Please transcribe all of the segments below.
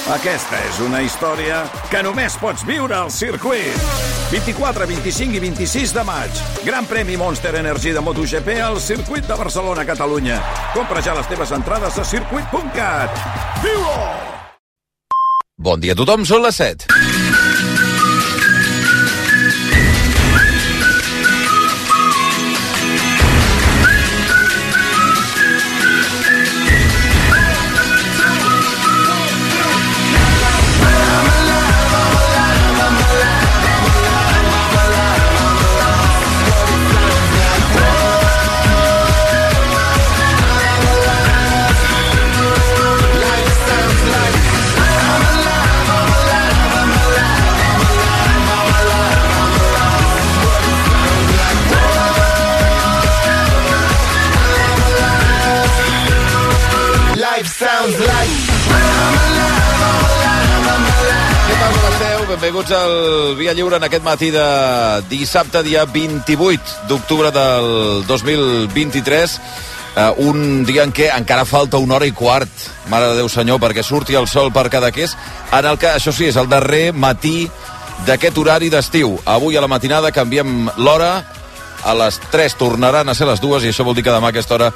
Aquesta és una història que només pots viure al circuit. 24, 25 i 26 de maig. Gran premi Monster Energy de MotoGP al circuit de Barcelona, Catalunya. Compra ja les teves entrades a circuit.cat. Viu-ho! Bon dia a tothom, són les 7. Benvinguts al Via Lliure en aquest matí de dissabte, dia 28 d'octubre del 2023. Un dia en què encara falta 1 hora i quart, mare de Déu senyor, perquè surti el sol per Cadaqués, en el que, això sí, és el darrer matí d'aquest horari d'estiu. Avui a la matinada canviem l'hora, a les 3 tornaran a ser les 2 i això vol dir que demà a aquesta hora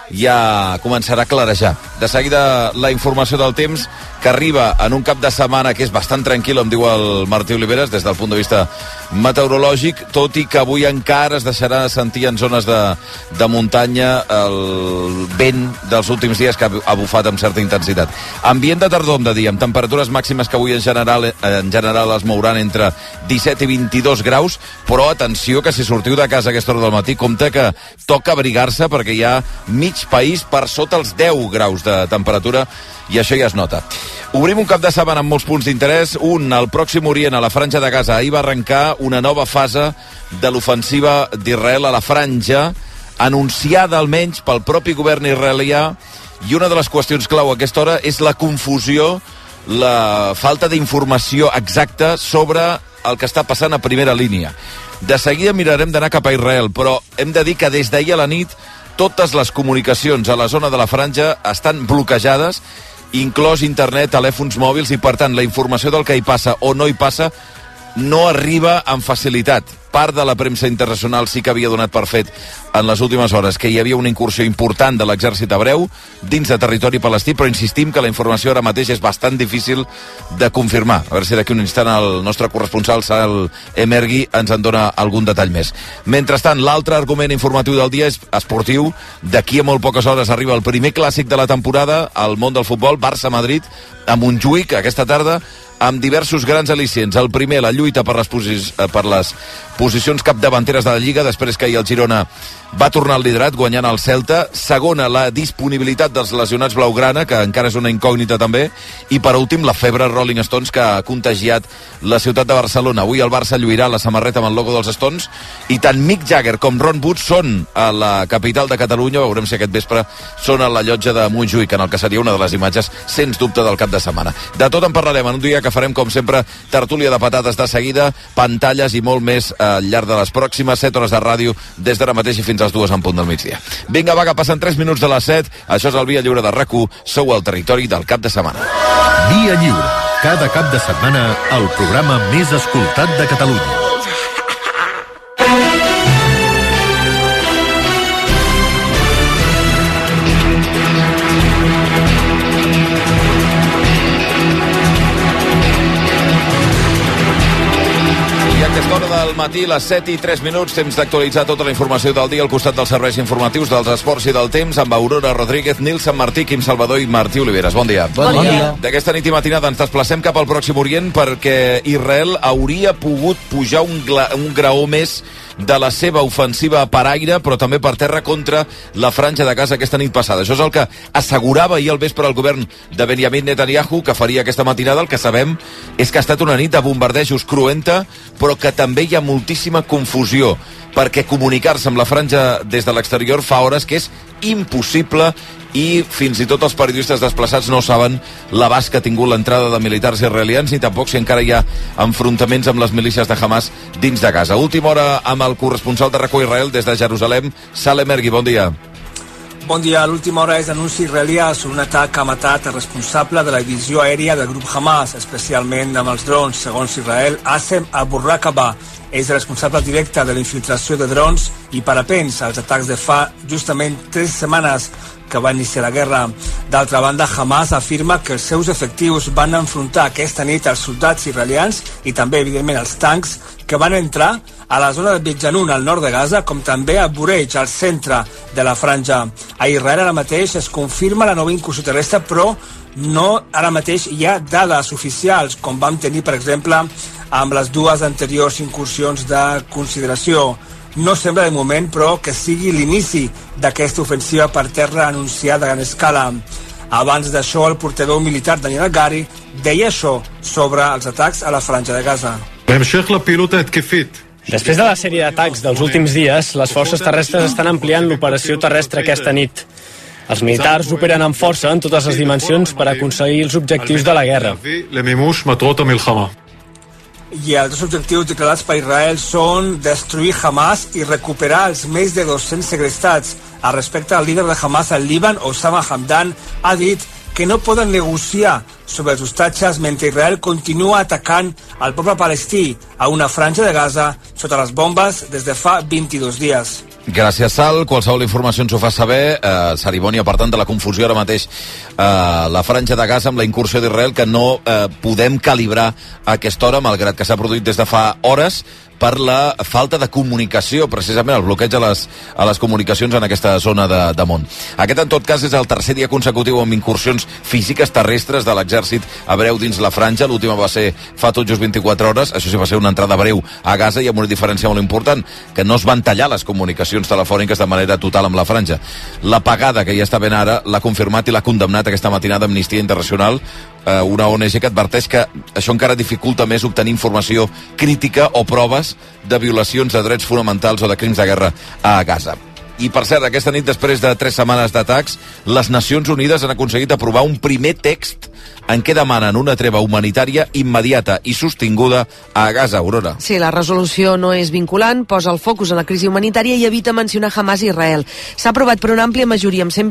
ja començarà a clarejar. De seguida la informació del temps, que arriba en un cap de setmana que és bastant tranquil, em diu el Martí Oliveres, des del punt de vista meteorològic, tot i que avui encara es deixarà sentir en zones de muntanya el vent dels últims dies que ha bufat amb certa intensitat. Ambient de tardor, hem de dir, amb temperatures màximes que avui en general es mouran entre 17 i 22 graus, però atenció que si sortiu de casa a aquesta hora del matí, compte que toca abrigar-se perquè hi ha mig país per sota els 10 graus de temperatura i això ja es nota. Obrim un cap de setmana amb molts punts d'interès. Al Pròxim Orient, a la Franja de Gaza. Ahir va arrencar una nova fase de l'ofensiva d'Israel a la Franja, anunciada almenys pel propi govern israelià, i una de les qüestions clau a aquesta hora és la confusió, la falta d'informació exacta sobre el que està passant a primera línia. De seguida mirarem d'anar cap a Israel, però hem de dir que des d'ahir a la nit totes les comunicacions a la zona de la Franja estan bloquejades, inclòs internet, telèfons mòbils, i per tant la informació del que hi passa o no hi passa no arriba amb facilitat. Part de la premsa internacional sí que havia donat per fet en les últimes hores que hi havia una incursió important de l'exèrcit hebreu dins de territori palestí, però insistim que la informació ara mateix és bastant difícil de confirmar. A veure si d'aquí un instant el nostre corresponsal, Sal Emergui, ens en dona algun detall més. Mentrestant, l'altre argument informatiu del dia és esportiu. D'aquí a molt poques hores arriba el primer clàssic de la temporada al món del futbol, Barça-Madrid, a Montjuïc, aquesta tarda, amb diversos grans al·licients. El primer, la lluita per les posicions capdavanteres de la Lliga, després que ahir el Girona va tornar al liderat, guanyant el Celta. Segona, la disponibilitat dels lesionats blaugrana, que encara és una incògnita també. I per últim, la febre Rolling Stones, que ha contagiat la ciutat de Barcelona. Avui el Barça lluirà la samarreta amb el logo dels Stones, i tant Mick Jagger com Ron Wood són a la capital de Catalunya. Veurem si aquest vespre són a la llotja de Montjuïc, en el que seria una de les imatges, sens dubte, del cap de setmana. De tot en parlarem en un dia que farem, com sempre, tertúlia de patates de seguida, pantalles i molt més al llarg de les pròximes 7 hores de ràdio, des d'ara mateix i fins als 2 en punt del migdia. Vinga, va, que passen 3 minuts de les 7. Això és el Via Lliure de RAC1. Sou al territori del cap de setmana. Via Lliure. Cada cap de setmana, el programa més escoltat de Catalunya. Del matí, les 7 i 3 minuts, temps d'actualitzar tota la informació del dia al costat dels serveis informatius, dels esports i del temps, amb Aurora Rodríguez, Nil Sant Martí, Quim Salvador i Martí Oliveres. Bon dia. Bon dia. D'aquesta nit i matinada ens desplacem cap al Pròxim Orient perquè Israel hauria pogut pujar un graó més de la seva ofensiva per aire, però també per terra contra la Franja de Gaza aquesta nit passada. Això és el que assegurava ahir al vespre el govern de Benjamin Netanyahu que faria aquesta matinada. El que sabem és que ha estat una nit de bombardejos cruenta, però que també hi ha moltíssima confusió, perquè comunicar-se amb la Franja des de l'exterior fa hores que és impossible, i fins i tot els periodistes desplaçats no saben l'abast que ha tingut l'entrada de militars israelians, ni tampoc si encara hi ha enfrontaments amb les milícies de Hamas dins de Gaza. Última hora amb el corresponsal de RAC1 Israel des de Jerusalem, Sal Emergui, bon dia. Bon dia. A l'última hora és l'anunci israelià sobre un atac que ha matat el responsable de la divisió aèria del grup Hamas, especialment amb els drons. Segons Israel, Assem Abu Rakaba és el responsable directe de la infiltració de drons i parapents als atacs de fa justament 3 setmanes que va iniciar la guerra. D'altra banda, Hamas afirma que els seus efectius van enfrontar aquesta nit els soldats israelians i també, evidentment, els tancs que van entrar a la zona de Bet Janun, al nord de Gaza, com també a Bureig, al centre de la franja. A Israel ara mateix es confirma la nova incursió terrestre, però no ara mateix hi ha dades oficials, com vam tenir, per exemple, amb les 2 anteriors incursions de consideració. No sembla de moment, però, que sigui l'inici d'aquesta ofensiva per terra anunciada a gran escala. Abans d'això, el portador militar Daniel Hagari deia això sobre els atacs a la franja de Gaza. Després de la sèrie d'atacs dels últims dies, les forces terrestres estan ampliant l'operació terrestre aquesta nit. Els militars operen amb força en totes les dimensions per aconseguir els objectius de la guerra. I els dos objectius declarats per Israel són destruir Hamas i recuperar els més de 200 segrestats. Al respecte, el líder de Hamas al Líban, Osama Hamdan, ha dit que no poden negociar sobre els hostatges mentre Israel continua atacant el poble palestí a una franja de Gaza sota les bombes des de fa 22 dies. Gràcies, Sal. Qualsevol informació ens ho fa saber. Cerimònia, per tant, de la confusió ara mateix la franja de Gaza amb la incursió d'Israel, que no podem calibrar a aquesta hora, malgrat que s'ha produït des de fa hores, per la falta de comunicació, precisament el bloqueig a les comunicacions en aquesta zona de món. Aquest, en tot cas, és el tercer dia consecutiu amb incursions físiques terrestres de l'exèrcit hebreu dins la franja. L'última va ser fa tot just 24 hores. Això sí, va ser una entrada breu a Gaza i amb una diferència molt important, que no es van tallar les comunicacions telefòniques de manera total amb la franja. L'apagada que hi està ben ara l'ha confirmat i l'ha condemnat aquesta matinada Amnistia Internacional, una ONG que adverteix que això encara dificulta més obtenir informació crítica o proves de violacions de drets fonamentals o de crims de guerra a Gaza. I, per cert, aquesta nit, després de 3 setmanes d'atacs, les Nacions Unides han aconseguit aprovar un primer text en què demanen una treva humanitària immediata i sostinguda a Gaza, Aurora. Sí, la resolució no és vinculant, posa el focus en la crisi humanitària i evita mencionar Hamas i Israel. S'ha aprovat per una àmplia majoria, amb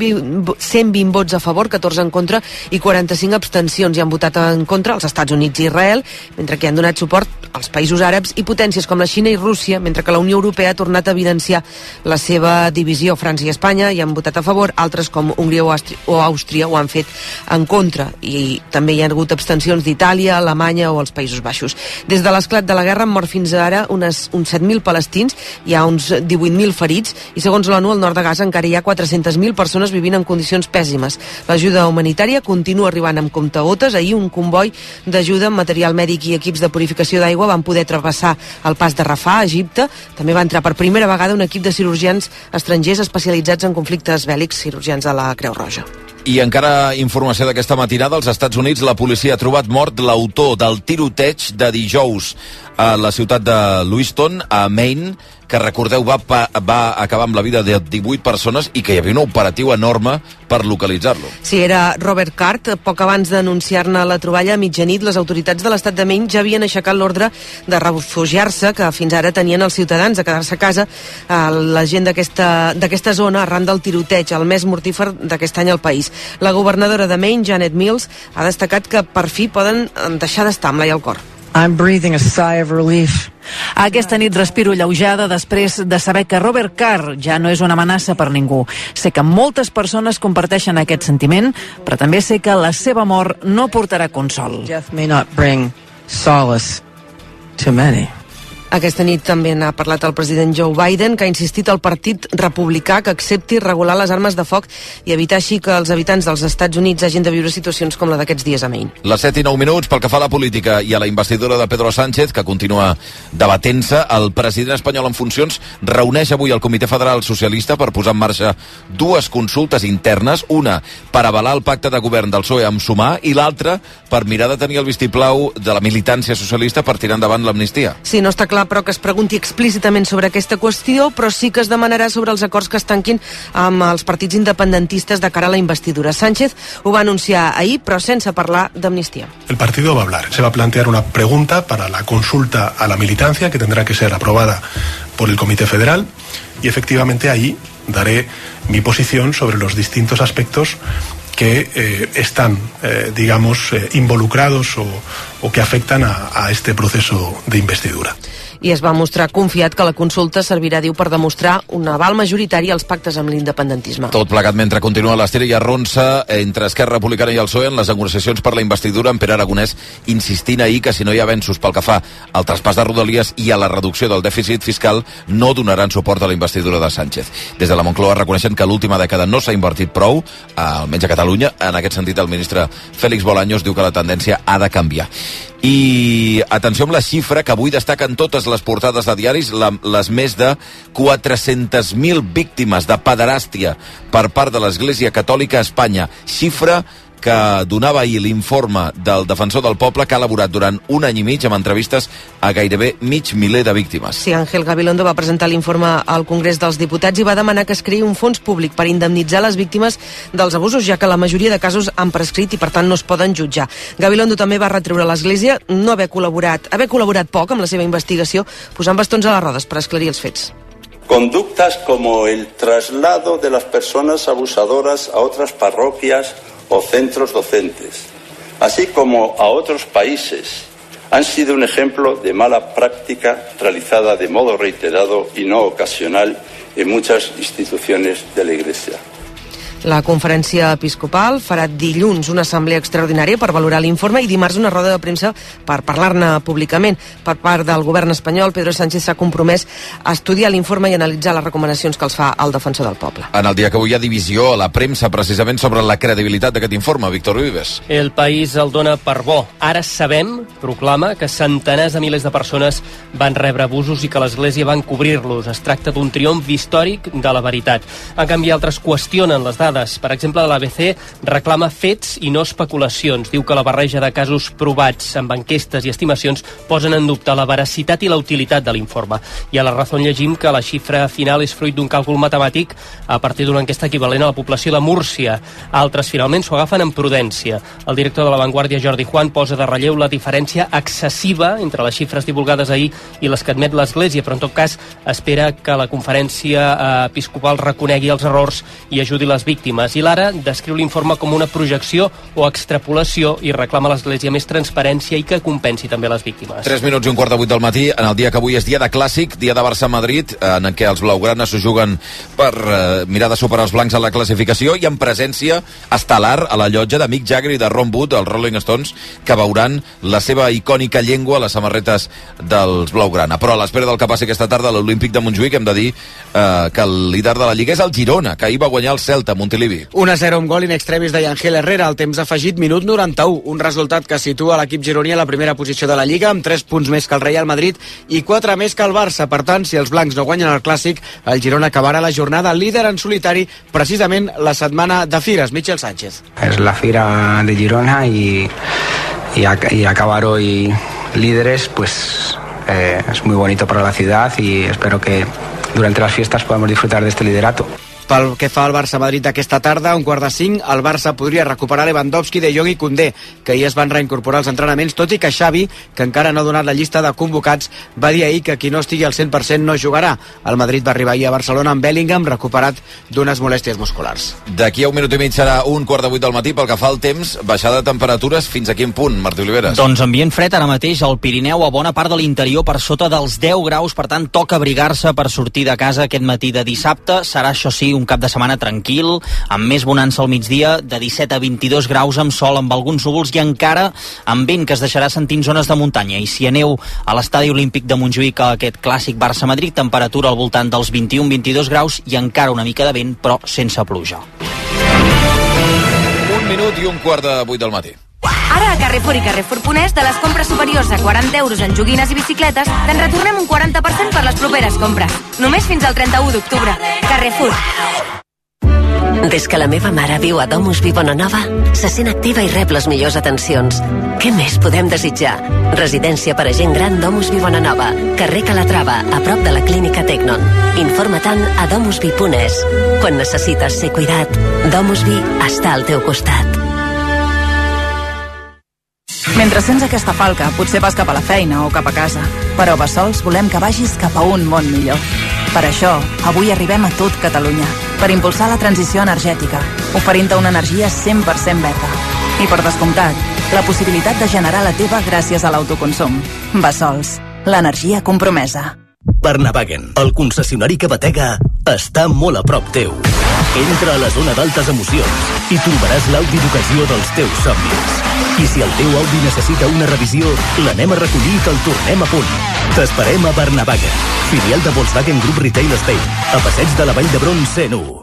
120 vots a favor, 14 en contra i 45 abstencions. Hi han votat en contra els Estats Units i Israel, mentre que han donat suport als països àrabs i potències com la Xina i Rússia, mentre que la Unió Europea ha tornat a evidenciar la seva divisió. França i Espanya hi han votat a favor, altres com Hongria o Àustria ho han fet en contra, i també hi ha hagut abstencions d'Itàlia, Alemanya o els Països Baixos. Des de l'esclat de la guerra han mort fins ara uns 7.000 palestins, hi ha uns 18.000 ferits i, segons l'ONU, al nord de Gaza encara hi ha 400.000 persones vivint en condicions pèssimes. L'ajuda humanitària continua arribant amb comptagotes. Ahir un comboi d'ajuda amb material mèdic i equips de purificació d'aigua van poder travessar el pas de Rafah, a Egipte. També va entrar per primera vegada un equip de cirurgians estrangers especialitzats en conflictes bèl·lics, cirurgians de la Creu Roja. I encara informació d'aquesta matinada, als Estats Units la policia ha trobat mort l'autor del tiroteig de dijous a la ciutat de Lewiston, a Maine, que, recordeu, va acabar amb la vida de 18 persones i que hi havia un operatiu enorme per localitzar-lo. Sí, era Robert Card. Poc abans d'anunciar-ne la troballa a mitjanit, les autoritats de l'estat de Maine ja havien aixecat l'ordre de refugiar-se que fins ara tenien els ciutadans, de quedar-se a casa, la gent d'aquesta zona arran del tiroteig, el més mortífer d'aquest any al país. La governadora de Maine, Janet Mills, ha destacat que per fi poden deixar d'estar amb l'ai al cor. I'm breathing a sigh of relief. Aquesta nit respiro alleujada després de saber que Robert Carr ja no és una amenaça per ningú. Sé que moltes persones comparteixen aquest sentiment, però també sé que la seva mort no portarà consol. Death may not bring solace to many. Aquesta nit també n'ha parlat el president Joe Biden, que ha insistit al Partit Republicà que accepti regular les armes de foc i evitar així que els habitants dels Estats Units hagin de viure situacions com la d'aquests dies a Maine. Les 7:09 pel que fa a la política i a la investidura de Pedro Sánchez, que continua debatent-se, el president espanyol en funcions reuneix avui el Comitè Federal Socialista per posar en marxa 2 consultes internes, una per avalar el pacte de govern del PSOE amb Sumar i l'altra per mirar de tenir el vistiplau de la militància socialista per tirar endavant l'amnistia. Sí, no està clar però que es pregunti explícitament sobre aquesta qüestió, però sí que es demanarà sobre els acords que es tanquin amb els partits independentistes de cara a la investidura. Sánchez ho va anunciar ahir, però sense parlar d'amnistia. El partido va a hablar. Se va a plantear una pregunta para la consulta a la militancia que tendrá que ser aprobada por el Comité Federal y efectivamente ahí daré mi posición sobre los distintos aspectos que están, involucrados o que afectan a este proceso de investidura. I es va mostrar confiat que la consulta servirà, diu, per demostrar un aval majoritari als pactes amb l'independentisme. Tot plegat mentre continua l'estira i arronsa entre Esquerra Republicana i el PSOE en les negociacions per la investidura, en Pere Aragonès insistint ahir que si no hi ha avenços pel que fa al traspàs de Rodalies i a la reducció del dèficit fiscal no donaran suport a la investidura de Sánchez. Des de la Moncloa reconeixen que l'última dècada no s'ha invertit prou, almenys a Catalunya. En aquest sentit, el ministre Félix Bolaños diu que la tendència ha de canviar. I atenció amb la xifra que avui destaquen totes les portades de diaris, les més de 400.000 víctimes de pederàstia per part de l'Església Catòlica a Espanya. Xifra que donava ahir l'informe del Defensor del Poble, que ha elaborat durant un any i mig amb entrevistes a gairebé mig miler de víctimes. Sí, Ángel Gabilondo va presentar l'informe al Congrés dels Diputats i va demanar que es creï un fons públic per indemnitzar les víctimes dels abusos, ja que la majoria de casos han prescrit i per tant no es poden jutjar. Gabilondo també va retreure a l'Església no haver col·laborat poc amb la seva investigació, posant bastons a les rodes per esclarir els fets. Conductas como el traslado de las personas abusadoras a otras parroquias o centros docentes, así como a otros países, han sido un ejemplo de mala práctica realizada de modo reiterado y no ocasional en muchas instituciones de la Iglesia. La conferència episcopal farà dilluns una assemblea extraordinària per valorar l'informe i dimarts una roda de premsa per parlar-ne públicament. Per part del govern espanyol, Pedro Sánchez s'ha compromès a estudiar l'informe i analitzar les recomanacions que els fa el Defensor del Poble. En el dia que avui hi ha divisió a la premsa precisament sobre la credibilitat d'aquest informe. Víctor Vives. El País el dona per bo. Ara sabem, proclama, que centenars de milers de persones van rebre abusos i que l'Església va encobrir-los. Es tracta d'un triomf històric de la veritat. En canvi, altres qüestionen les dades. Per exemple, l'ABC reclama fets i no especulacions. Diu que la barreja de casos provats amb enquestes i estimacions posen en dubte la veracitat i la utilitat de l'informe. I a La Razón llegim que la xifra final és fruit d'un càlcul matemàtic a partir d'una enquesta equivalent a la població de Múrcia. Altres, finalment, s'ho agafen amb prudència. El director de La Vanguardia, Jordi Juan, posa de relleu la diferència excessiva entre les xifres divulgades ahir i les que admet l'Església, però en tot cas espera que la conferència episcopal reconegui els errors i ajudi les víctimes. I l'Ara descriu l'informe com una projecció o extrapolació i reclama a l'Església més transparència i que compensi també les víctimes. 3 minuts i un quart de 8 del matí, en el dia que avui és dia de clàssic, dia de Barça-Madrid, en què els blaugranes s'ho juguen per mirar de superar els blancs a la classificació i en presència estel·lar a la llotja de Mick Jagger i de Ron Wood, els Rolling Stones, que veuran la seva icònica llengua a les samarretes dels blaugrana. Però a l'espera del que passi aquesta tarda a l'Olímpic de Montjuïc hem de dir que el líder de la Lliga és el Girona, que ahir va guanyar el Celta, Montilivi. 1-0 amb gol in extremis de Yangel Herrera, al temps afegit, minut 91, un resultat que situa l'equip gironí a la primera posició de la Lliga, amb 3 punts més que el Real Madrid i 4 més que el Barça. Per tant, si els blancs no guanyen el Clàssic, el Girona acabarà la jornada líder en solitari, precisament la setmana de fires. Michel Sánchez. Es la fira de Girona y acabar hoy líderes, pues es muy bonito para la ciudad y espero que durante las fiestas podamos disfrutar de este liderato. Pel que fa al Barça-Madrid d'aquesta tarda, a 4:45, el Barça podria recuperar Lewandowski, De Jong i Koundé, que ahir es van reincorporar als entrenaments, tot i que Xavi, que encara no ha donat la llista de convocats, va dir ahir que qui no estigui al 100% no jugarà. El Madrid va arribar ahir a Barcelona amb Bellingham, recuperat d'unes molèsties musculars. D'aquí a un minut i mig serà 1:15 del matí. Pel que fa al temps, baixada de temperatures fins a quin punt, Martí Oliveres? Doncs ambient fred ara mateix al Pirineu, a bona part de l'interior per sota dels 10 graus, per tant toca abrigar-se per sortir de casa aquest matí de dissabte. Serà, això sí, un cap de setmana tranquil, amb més bonança al migdia, de 17 a 22 graus amb sol, amb alguns núvols i encara amb vent que es deixarà sentir en zones de muntanya. I si aneu a l'estadi olímpic de Montjuïc a aquest clàssic Barça-Madrid, temperatura al voltant dels 21-22 graus i encara una mica de vent, però sense pluja. 1 minut i 1:15 del matí. Ara a Carrefour i Carrefour.es, de les compres superiors a 40 euros en joguines i bicicletes, te'n retornem un 40% per les properes compres. Només fins al 31 d'octubre. Carrefour. Des que la meva mare viu a Domus Vi Bonanova, se sent activa i rep les millors atencions. Què més podem desitjar? Residència per a gent gran Domus Vi Bonanova, carrer Calatrava, a prop de la clínica Tecnon. Informa-te'n a domusvi.es. Quan necessites ser cuidat, Domus Vi està al teu costat. Mentre sents aquesta falca, potser vas cap a la feina o cap a casa. Però a Bessols volem que vagis cap a un món millor. Per això, avui arribem a tot Catalunya, per impulsar la transició energètica, oferint-te una energia 100% verda. I per descomptat, la possibilitat de generar la teva gràcies a l'autoconsum. Bessols, l'energia compromesa. Barnavagen, el concessionari que batega, està molt a prop teu. Entra a la zona d'altes emocions i trobaràs l'Audi d'ocasió dels teus somnis. I si el teu Audi necessita una revisió, l'anem a recollir i te'l tornem a punt. T'esperem a Barnavagen, filial de Volkswagen Group Retail Spain, a Passeig de la Vall d'Hebron 101.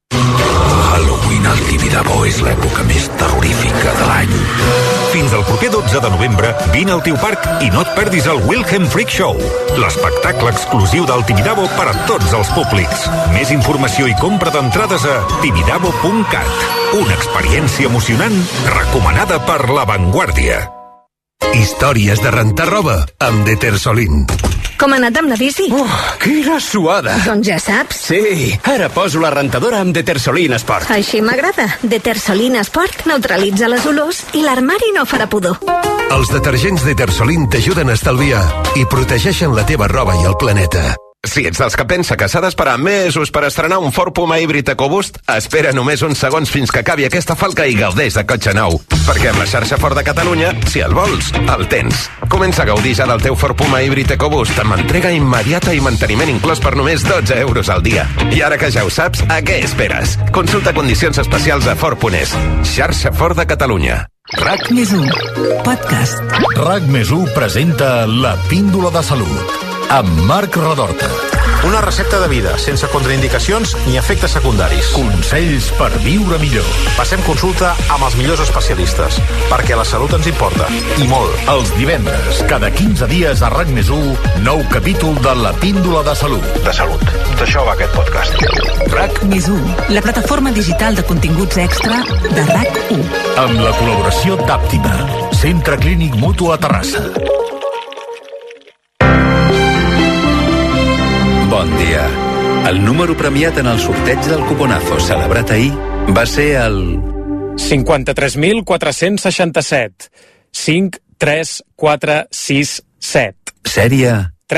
Halloween al Tibidabo és l'època més terrorífica de l'any. Fins al proper 12 de novembre, vine al Tiu Parc i no et perdis el Wilhelm Freak Show, l'espectacle exclusiu del Tibidabo per a tots els públics. Més informació i compra d'entrades a tibidabo.cat. Una experiència emocionant recomanada per La Vanguardia. Històries de rentar roba amb Detersolin. Com ha anat amb la bici? Quina suada! Doncs ja saps. Sí, ara poso la rentadora amb Detersolin Sport. Així m'agrada. Detersolin Sport neutralitza les olors i l'armari no farà pudor. Els detergents Detersolin t'ajuden a estalviar i protegeixen la teva roba i el planeta. Si ets dels que pensa que s'ha d'esperar mesos per estrenar un Ford Puma híbrid EcoBoost, espera només uns segons fins que acabi aquesta falca i gaudeix de cotxe nou. Perquè amb la xarxa Ford de Catalunya, si el vols, el tens. Comença a gaudir ja del teu Ford Puma híbrid EcoBoost amb entrega immediata i manteniment inclòs per només 12 euros al dia. I ara que ja ho saps, a què esperes? Consulta condicions especials a Ford.es. Xarxa Ford de Catalunya. RAC+1, podcast. RAC+1 presenta La Píndola de Salut, amb Marc Redorta. Una recepta de vida, sense contraindicacions ni efectes secundaris. Consells per viure millor. Passem consulta amb els millors especialistes, perquè la salut ens importa, i molt. Els divendres, cada 15 dies a RAC+1, nou capítol de La Píndola de Salut. De salut. D'això va aquest podcast. RAC+1, la plataforma digital de continguts extra de RAC1. Amb la col·laboració d'Àptima, Centre Clínic Mutu a Terrassa. Bon dia. El número premiat en el sorteig del cuponazo celebrat ahir va ser el 53.467 53467. Sèrie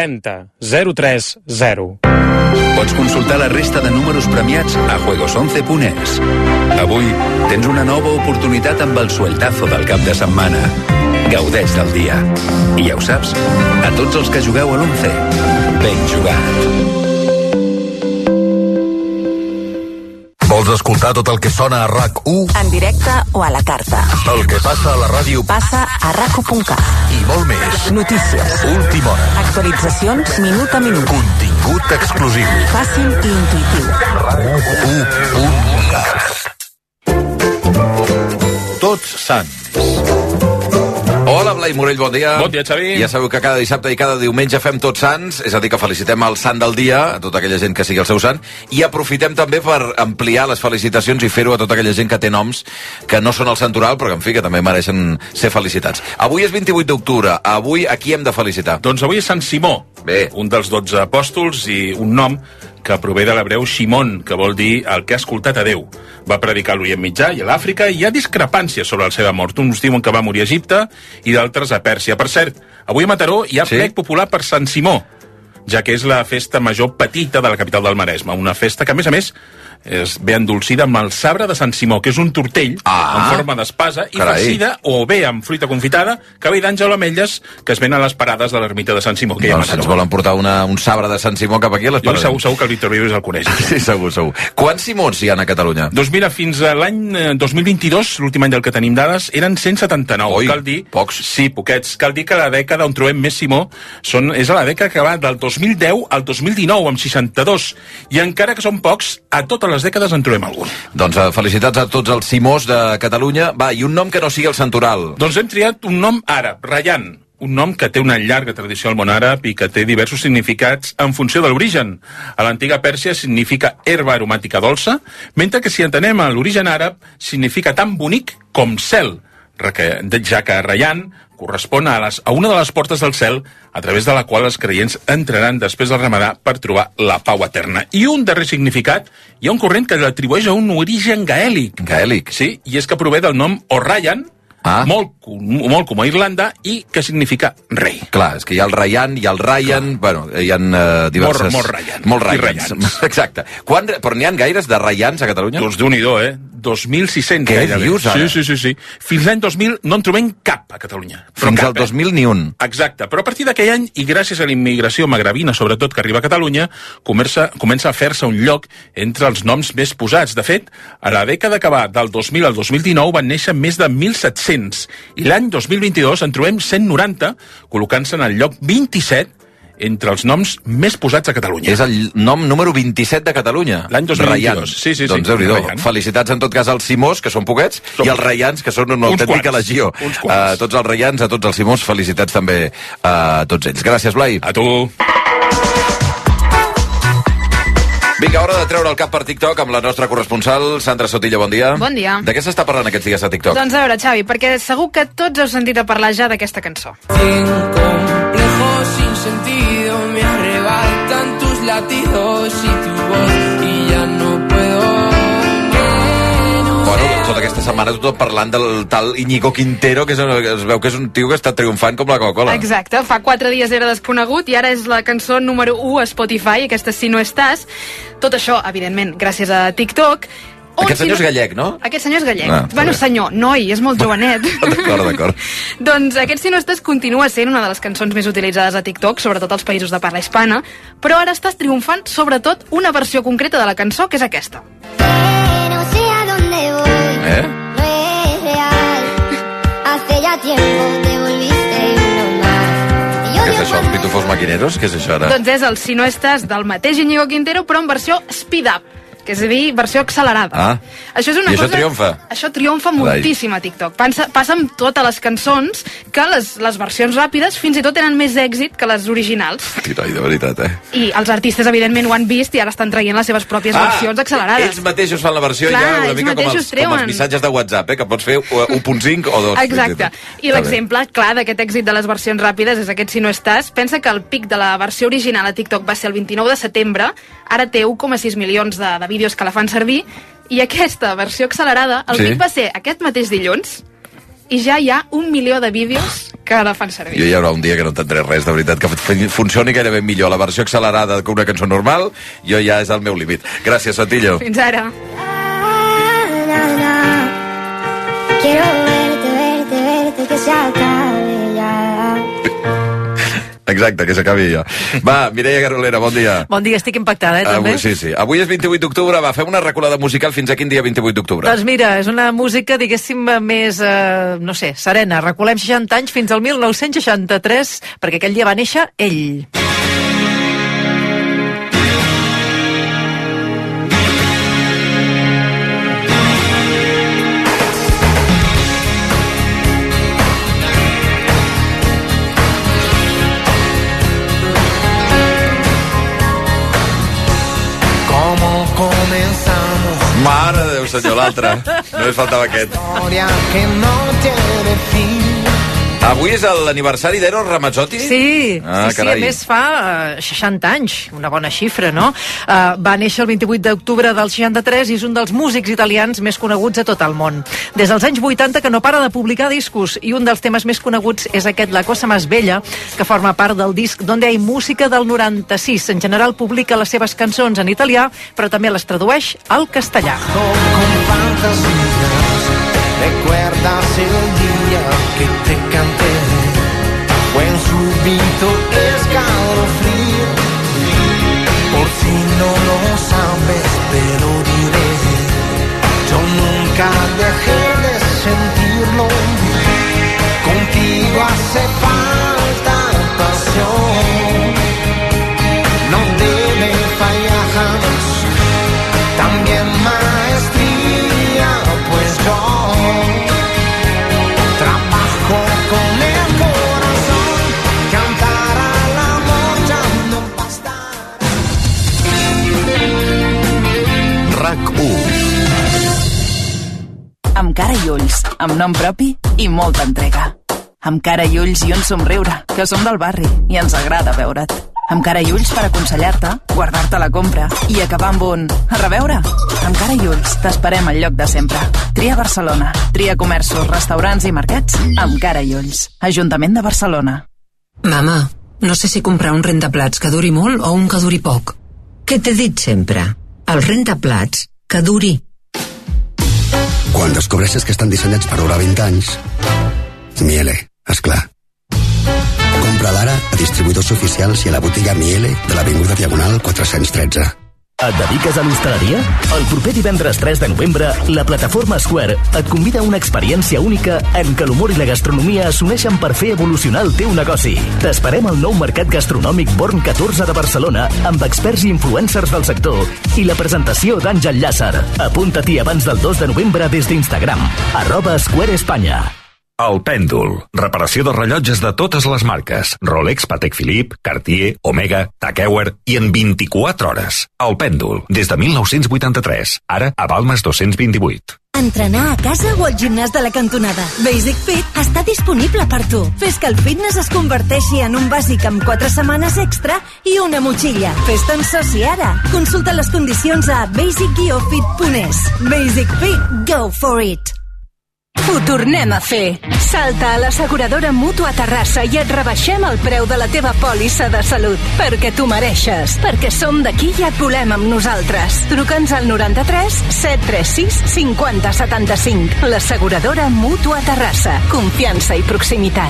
30030. Pots consultar la resta de números premiats a juegos11.es. Avui tens una nova oportunitat amb el sueltazo del cap de setmana. Gaudeix del dia. I ja ho saps, a tots els que jugueu a l'11, ben jugat. Vols escoltar tot el que sona a RAC1? En directe o a la carta. El que passa a la ràdio Passa a RAC1.cat. I molt més. Notícies. Última hora. Actualitzacions minut a minut. Contingut exclusiu. Fàcil i intuïtiu. RAC1.cat. Tots Sants. Hola, Blai Morell, bon dia. Bon dia, Xavi. Ja sabeu que cada dissabte i cada diumenge fem Tots Sants, és a dir, que felicitem el sant del dia, a tota aquella gent que sigui el seu sant, i aprofitem també per ampliar les felicitacions i fer-ho a tota aquella gent que té noms que no són el santoral, però que, en fi, que també mereixen ser felicitats. Avui és 28 d'octubre. Avui a qui hem de felicitar? Doncs avui és Sant Simó, un dels 12 apòstols i un nom que prové de l'hebreu Shimon, que vol dir el que ha escoltat a Déu. Va predicar a l'Orient Mitjà i a l'Àfrica, i hi ha discrepàncies sobre la seva mort. Uns diuen que va morir a Egipte i d'altres a Pèrsia. Per cert, avui a Mataró hi ha plec popular per Sant Simó, ja que és la festa major petita de la capital del Maresme. Una festa que, a més, es ve endolcida amb el sabre de Sant Simó, que és un tortell en forma d'espasa i farcida o bé amb fruita confitada, cabell d'àngel o ametlles, que es ven a les parades de l'ermita de Sant Simó. Que doncs si ens volen portar un sabre de Sant Simó cap aquí, les parades. Jo segur que el Víctor Vives el coneix. Sí, segur. Quants Simons hi ha a Catalunya? Doncs mira, fins a l'any 2022, l'últim any del que tenim dades, eren 179. Oi, cal dir, pocs. Sí, poquets. Cal dir que la dècada on trobem més Simó és a la dècada que va del 2010 al 2019, amb 62. I encara que són pocs, a totes les dècades en trobem algun. Doncs felicitats a tots els Simós de Catalunya. Va, i un nom que no sigui el santoral. Doncs hem triat un nom àrab, Rayyan, un nom que té una llarga tradició al món àrab i que té diversos significats en funció de l'origen. A l'antiga Pèrsia significa herba aromàtica dolça, mentre que si entenem a l'origen àrab significa tan bonic com cel, ja que Rayyan correspon a una de les portes del cel a través de la qual els creients entraran després del Ramadà per trobar la pau eterna. I un darrer significat, hi ha un corrent que l'atribueix a un origen gaèlic. Gaèlic? Sí, i és que prové del nom O'Ryan, molt comú a Irlanda i que significa rei. Clar, és que hi ha el Ryan, hi ha el Ryan, bueno, hi ha diverses... Molt Ryan. Molt Ryans. Exacte. Però n'hi ha gaires de Ryans a Catalunya? Doncs Déu-n'hi-do, 2.600 Què gairebé. dius, ara? Sí. Fins l'any 2000 no en trobem cap a Catalunya. Fins al 2000 ni un. Exacte, però a partir d'aquell any, i gràcies a la immigració magrebina, sobretot, que arriba a Catalunya, comença a fer-se un lloc entre els noms més posats. De fet, a la dècada que va del 2000 al 2019 van néixer més de 1.700, i l'any 2022 en trobem 190, col·locant-se en el lloc 27 entre els noms més posats a Catalunya. És el nom número 27 de Catalunya. L'any 2022. Sí. Doncs Déu-n'hi-do. Felicitats en tot cas als Simós, que són poquets, i als Ryans, que són una autèntica legió. A tots els Ryans, a tots els Simós, felicitats també a tots ells. Gràcies, Blai. A tu. Vinga, hora de treure el cap per TikTok amb la nostra corresponsal, Sandra Sotilla, bon dia. Bon dia. De què s'està parlant aquests dies a TikTok? Doncs a veure, Xavi, perquè segur que tots heu sentit a parlar ja d'aquesta cançó. Sin sentido me arrebatan tus latidos y tu voz y ya no puedo Bueno, tota aquesta setmana tothom parlant del tal Íñigo Quintero, que es veu que és un tio que està triomfant com la Coca-Cola. Exacte, fa 4 dies era desconegut i ara és la cançó número 1 a Spotify, aquesta Si no estàs. Tot això, evidentment, gràcies a TikTok. Aquest senyor és gallec, no? Aquest senyor és gallec. Bueno, senyor, noi, és molt jovenet. D'acord. Doncs aquest Si no estàs continua sent una de les cançons més utilitzades a TikTok, sobretot als països de parla hispana, però ara estàs triomfant sobretot una versió concreta de la cançó, que és aquesta. No sé a dónde voy, no es real. Hace ya tiempo te volviste uno más. Què és això, els pitufos maquineros? Què és això ara? Doncs és el Si no estàs del mateix Íñigo Quintero, però en versió speed up, que és a dir, versió accelerada. Això és una I això cosa... triomfa? Això triomfa moltíssim a TikTok. Passa amb totes les cançons que les versions ràpides fins i tot tenen més èxit que les originals. Tiroi, de veritat, I els artistes, evidentment, ho han vist i ara estan traient les seves pròpies versions accelerades. Ells mateixos fan la versió ja una mica com els missatges de WhatsApp, que pots fer 1.5 o 2. Exacte. I l'exemple clar d'aquest èxit de les versions ràpides és aquest Si no estàs. Pensa que el pic de la versió original a TikTok va ser el 29 de setembre, ara té 1,6 milions de vídeos que la fan servir, i aquesta versió accelerada, el pic va ser aquest mateix dilluns, i ja hi ha 1 milió de vídeos que la fan servir. Jo hi haurà un dia que no entendré res, de veritat, que funcioni gairebé millor la versió accelerada que una cançó normal, jo ja és el meu límit. Gràcies, Sotillo. Fins ara. Quiero verte, que se acabe ya. Exacte, que s'acabi ja. Va, Mireia Garolera, bon dia. Bon dia, estic impactada, també. Avui, sí. Avui és 28 d'octubre, fem una reculada musical fins a quin dia 28 d'octubre? Doncs mira, és una música, diguéssim, més, no sé, serena. Reculem 60 anys fins al 1963, perquè aquell dia va néixer ell. Mare de Déu, senyor, l'altre. Només faltava aquest. Avui és l'aniversari d'Eros Ramazzotti? Sí, a més fa 60 anys, una bona xifra, no? Va néixer el 28 d'octubre del 63 i és un dels músics italians més coneguts a tot el món. Des dels anys 80 que no para de publicar discos, i un dels temes més coneguts és aquest La cosa más bella, que forma part del disc Donde hay música del 96. En general publica les seves cançons en italià, però també les tradueix al castellà. ¿Recuerdas el día que te canté? Fue un súbito escalofrío. Por si no lo sabes, te lo diré. Yo nunca dejé de sentirlo. Contigo hace falta pasión. No debe fallar jamás. También maestría, pues yo trabajo con el corazón. Cantar al amor ya no basta. RAC1. Amb cara i ulls, amb nom propi i molta entrega. Amb cara i ulls i un somriure, que som del barri i ens agrada veure't. amb cara i ulls per aconsellar-te, guardar-te la compra i acabar amb un a reveure. Amb cara i ulls t'esperem al lloc de sempre. Tria Barcelona. Tria comerços, restaurants i mercats amb cara i ulls. Ajuntament de Barcelona. Mama, no sé si comprar un rentaplats que duri molt o un que duri poc. Què t'he dit sempre? El rentaplats que duri. Quan descobreixes que estan dissenyats per durar 20 anys, Miele, esclar. Compra-la ara a distribuïdors oficials i a la botiga Miele de l'Avinguda Diagonal 413. Et dediques a l'hostaleria? El proper divendres 3 de novembre, la plataforma Square et convida a una experiència única en què l'humor i la gastronomia s'uneixen per fer evolucionar el teu negoci. T'esperem al nou mercat gastronòmic Born 14 de Barcelona amb experts i influencers del sector i la presentació d'Àngel Llàcer. Apunta-t'hi abans del 2 de novembre des d'Instagram, @Square Espanya. El Pèndol. Reparació de rellotges de totes les marques. Rolex, Patek Philippe, Cartier, Omega, Tag Heuer i en 24 hores. El Pèndol. Des de 1983. Ara a Balmes 228. Entrenar a casa o al gimnàs de la cantonada. Basic Fit està disponible per tu. Fes que el fitness es converteixi en un bàsic amb 4 setmanes extra i una motxilla. Fes-te'n soci ara. Consulta les condicions a basic-fit.es. Basic Fit, go for it! Ho tornem a fer. Salta a l'asseguradora Mútua Terrassa i et rebaixem el preu de la teva pòlissa de salut. Perquè tu mereixes. Perquè som d'aquí i et volem amb nosaltres. Truca'ns al 93 736 50 75. L'asseguradora Mútua Terrassa. Confiança i proximitat.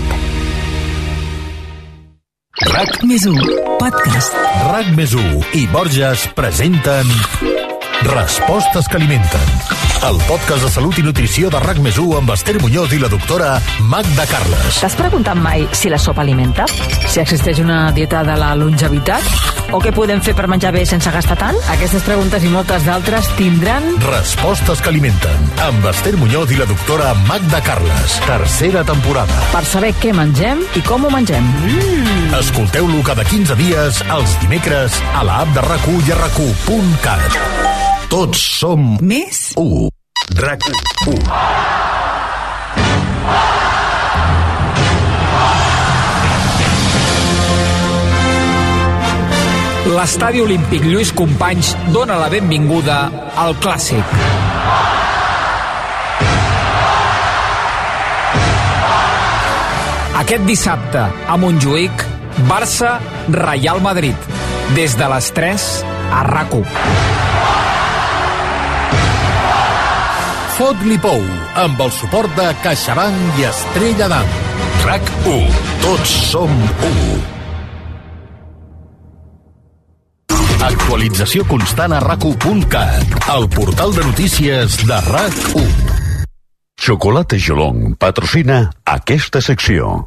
RAC+1 Podcast. RAC+1 i Borges presenten Respostes que alimenten. El podcast de salut i nutrició de RAC+1 amb Esther Muñoz i la doctora Magda Carles. T'has preguntat mai si la sopa alimenta? Si existeix una dieta de la longevitat? O què podem fer per menjar bé sense gastar tant? Aquestes preguntes i moltes d'altres tindran... Respostes que alimenten amb Esther Muñoz i la doctora Magda Carles. Tercera temporada. Per saber què mengem i com ho mengem. Escolteu-lo cada 15 dies els dimecres a l'app de RAC1 i a RAC1.cat. Tots som més 1. RAC1. L'Estadi Olímpic Lluís Companys dona la benvinguda al Clàssic. Aquest dissabte, a Montjuïc, Barça, Real Madrid. Des de les 3 a RAC1. Fot-li pou, amb el suport de CaixaBank i Estrella d'Am. RAC1. Tots som 1. Actualització constant a RAC1.cat, el portal de notícies de RAC1. Xocolata Jolong patrocina aquesta secció.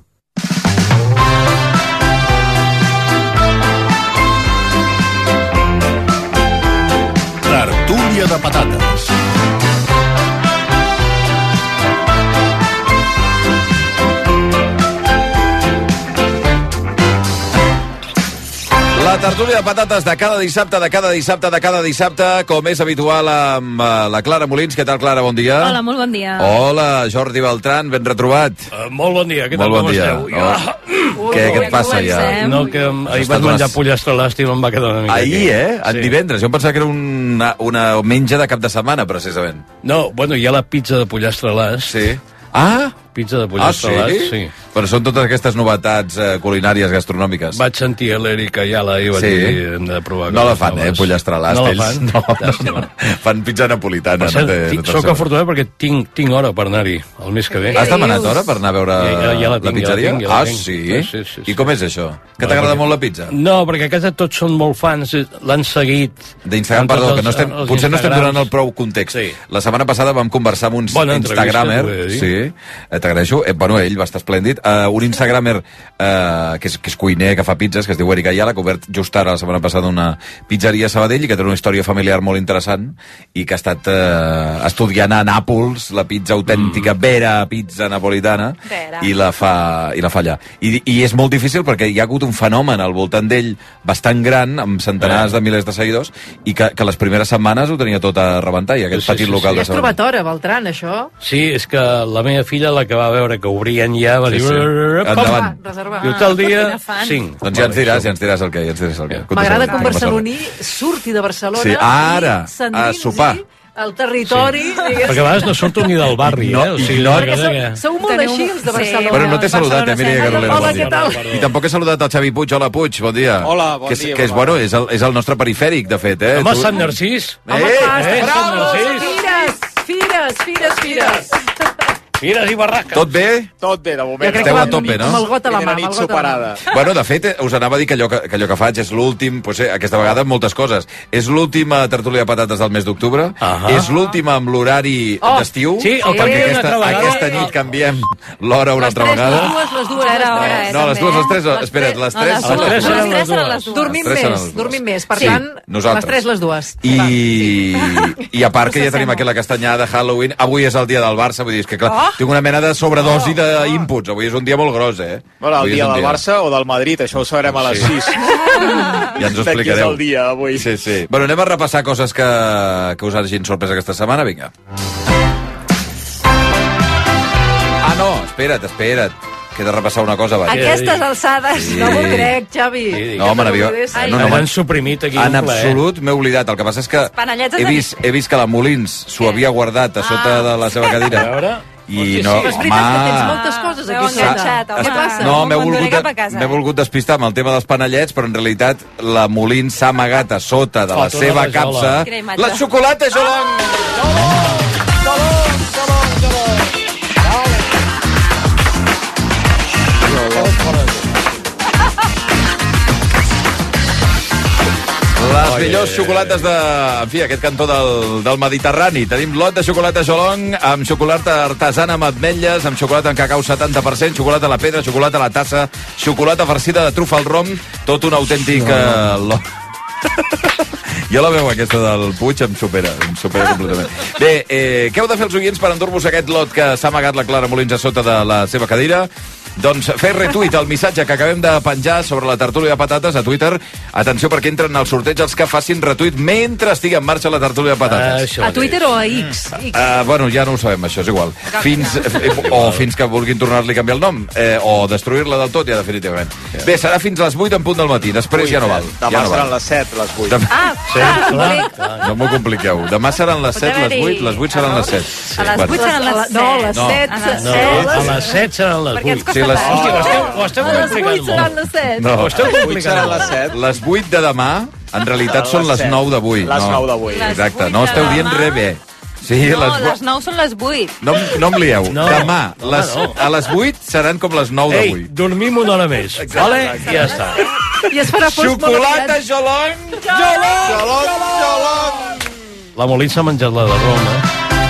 Tertúlia de patates. La tertúlia de patates de cada dissabte, com és habitual amb la Clara Molins. Què tal, Clara? Bon dia. Hola, molt bon dia. Hola, Jordi Beltran, ben retrobat. Molt bon dia, què tal, Molt bon com dia. esteu? Què et passa ja? No, que ahir vaig menjar pollastre elàstic i me'n va quedar una mica Ahir, aquí. En divendres. Jo em pensava que era una menja de cap de setmana, precisament. No, bueno, hi ha la pizza de pollastre elàs. Sí. Ah? Pizza de pollastre elàs, sí. Però són totes aquestes novetats culinàries gastronòmiques. Vaig sentir l'Eric Ayala i vaig dir, hem de provar. No la fan, pollastre elàs. No la fan? No. Fan pizza napolitana. Soc afortunat perquè tinc hora per anar-hi el mes que ve. Has demanat hora per anar a veure la pizzeria? Ja sí? I com és això? Que t'agrada molt la pizza? No, perquè a casa tots són molt fans, l'han seguit. D'Instagram, perdó, que potser no estem donant el prou context. La setmana passada vam conversar amb un instagramer. Sí, t'agraeixo. Bueno, ell va estar esplèndid. Un instagramer que és cuiner, que fa pizzas, que es diu Eric Ayala, que ha obert just ara, la setmana passada, una pizzeria a Sabadell i que té una història familiar molt interessant i que ha estat estudiant a Nàpols la pizza autèntica, vera pizza napolitana, i la fa allà. I és molt difícil perquè hi ha hagut un fenomen al voltant d'ell bastant gran, amb centenars de milers de seguidors, i que les primeres setmanes ho tenia tot a rebentar, i aquest petit local de Sabadell. Has trobat hora, Beltran, això? Sí, és que la meva filla, la que va veure que obrien ja, va dir... Endavant. Diu, tal dia, 5. Doncs ja ens diràs el què. M'agrada que un barceloní surti de Barcelona sí, ara, i s'endinsi a sopar. al territori. Perquè a vegades no surto ni del barri, O sigui, sou molt així, els de Barcelona. Bueno, no t'he saludat, Míria Garolera. Hola, què tal? I tampoc he saludat el Xavi Puig. Hola, Puig, bon dia. Hola, bon dia. Que és, bueno, és el nostre perifèric, de fet, eh? Home, Sant Narcís. Home, Sant Narcís. Fires. Fires i barraques. Tot bé? Tot bé, de moment. Esteu a tope, no? Amb el got a la mà. Nit superada. Bueno, de fet, us anava a dir que allò que faig és l'últim, aquesta vegada moltes coses. És l'última tertúlia de patates del mes d'octubre, és l'última amb l'horari d'estiu, perquè aquesta nit canviem l'hora una altra vegada. Les dues. No, les dues, les tres, espera't, les tres són les dues. Dormim més. Per tant, les tres, les dues. I a part que ja tenim aquí la castanyada, Halloween, avui és el dia del Barça, vull dir, és que clar, tinc una mena de sobredosi d'inputs. Avui és un dia molt gros, eh? Bueno, el dia del Barça o del Madrid, això ho sabrem a les 6. Ja ens ho explicareu. D'aquí és el dia, avui. Sí. Bueno, anem a repassar coses que us hagin sorprès aquesta setmana. Vinga. No, espera't. Que he de repassar una cosa abans. Aquestes alçades, no m'ho crec, Xavi. No, home, m'han suprimit aquí en absolut m'he oblidat. El que passa és que he vist que la Molins s'ho havia guardat a sota de la seva cadira. I no, és veritat que tens moltes coses aquí. Què passa? No, m'he volgut despistar amb el tema dels panellets, però en realitat la Molins s'ha amagat a sota de la seva capsa la xocolata Jolong! Les millors xocolates en fi, aquest cantó del Mediterrani. Tenim lot de xocolata Jolong amb xocolata artesana amb ametlles, amb xocolata en cacau 70%, xocolata a la pedra, xocolata a la tassa, xocolata farcida de trufa al rom, tot un autèntic lot. Jo la veu aquesta del Puig em supera completament. Bé, què heu de fer els oients per endur-vos aquest lot que s'ha amagat la Clara Molins a sota de la seva cadira? Doncs fer retuit el missatge que acabem de penjar sobre la tertúlia de patates a Twitter. Atenció, perquè entren al sorteig els que facin retuit mentre estigui en marxa la tertúlia de patates. A Twitter o a X? Bueno, ja no ho sabem, això és igual. Fins que vulguin tornar-li a canviar el nom, o destruir-la del tot, ja definitivament. Bé, serà fins a les 8 en punt del matí, després ja no val. Demà seran les 7, les 8. No m'ho compliqueu. Demà seran les 7, les 8 seran les 7. A les 8 seran les 7. No, les 7. A les 7 seran les 8. Ho esteu complicant molt. No, ho esteu complicant molt. Les 8 de demà, en realitat, són les 9 d'avui. Les 9 d'avui. Exacte, no esteu dient res bé. Sí, no, les 9 són les 8. No em lieu. Demà, a les 8 seran com les 9 d'avui. Ei, dormim una hora més, vale? I ja està. I es farà fos xocolata Jolong! Jolong! La Molins s'ha menjat la de Roma.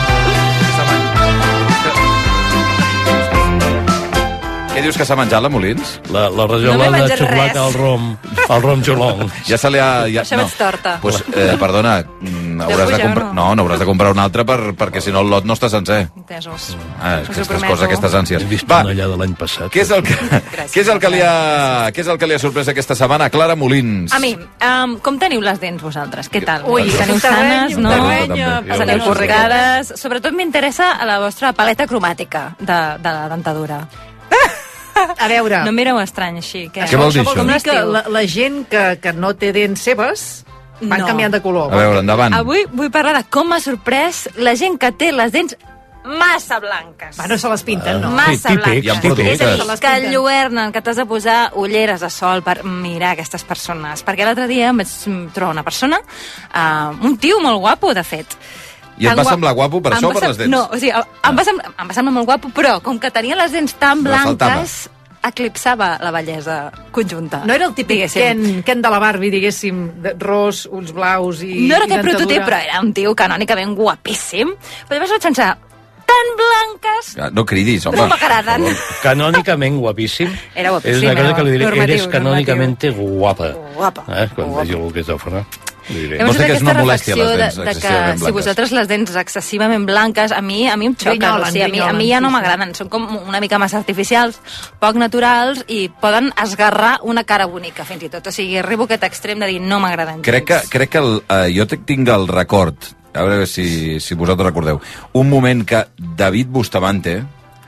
Què dius que s'ha menjat la Molins? La rajolada de xocolata al rom Jolong. Ja se li ha... Això veig torta. Pues, perdona, n'hauràs de comprar un altre perquè si no el lot no està sencer. Entesos. Aquestes coses, aquestes ànsies. He vist una allà de l'any passat. Què és el que li ha sorprès aquesta setmana a Clara Molins? A mi, com teniu les dents vosaltres? Què tal? Ui, teniu sanes, no? Teniu correcades. Sobretot m'interessa la vostra paleta cromàtica de la dentadura. A veure... No em mireu estrany, així. Què vol dir això? Vol dir que la gent que no té dents seves van canviant de color. A veure, endavant. Avui vull parlar de com m'ha sorprès la gent que té les dents massa blanques. Bueno, se les pinten, no? Massa blanques. És a dir, que enlluernen, que t'has de posar ulleres de sol per mirar aquestes persones. Perquè l'altre dia em vaig trobar una persona, un tio molt guapo, de fet. I et va semblar guapo per això o per les dents? No, o sigui, em va semblar molt guapo, però com que tenia les dents tan blanques, eclipsava la bellesa conjunta. No era el típic Ken de la Barbie, diguéssim, ros, ulls blaus i no era aquest dentadura. prototip, però era un tio canònicament guapíssim. Però llavors vaig pensar, tan blanques... No cridis, home. No m'agraden. Canònicament guapíssim. Era guapíssim. És una cosa que li diré, normatiu, eres canònicament guapa. Guapa. Quan vegi el que és de fora. Llavors, aquesta reflexió de que si vosaltres les dents excessivament blanques, a mi em xoquen. A mi ja no m'agraden. Són com una mica massa artificials, poc naturals i poden esgarrar una cara bonica, fins i tot. O sigui, arribo a aquest extrem de dir no m'agraden gens. Crec que jo tinc el record, a veure si vosaltres recordeu, un moment que David Bustamante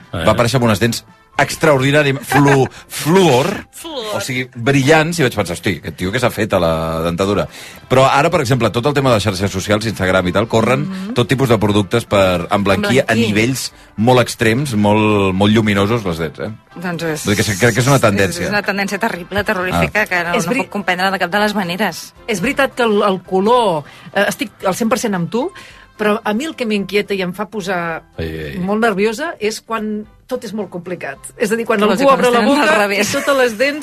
va aparèixer amb unes dents extraordinari, fluor, o sigui, brillants, i vaig pensar, hosti, aquest tio que s'ha fet a la dentadura. Però ara, per exemple, tot el tema de les xarxes socials, Instagram i tal, corren tot tipus de productes per emblanquir a nivells molt extrems, molt lluminosos les dents, Doncs és... Vull dir que crec que és una tendència. És una tendència terrible, terrorífica, que no puc comprendre de cap de les maneres. És veritat que el color... estic al 100% amb tu, però a mi el que m'inquieta i em fa posar molt nerviosa és quan tot és molt complicat. És a dir, quan algú obre la boca i totes les dents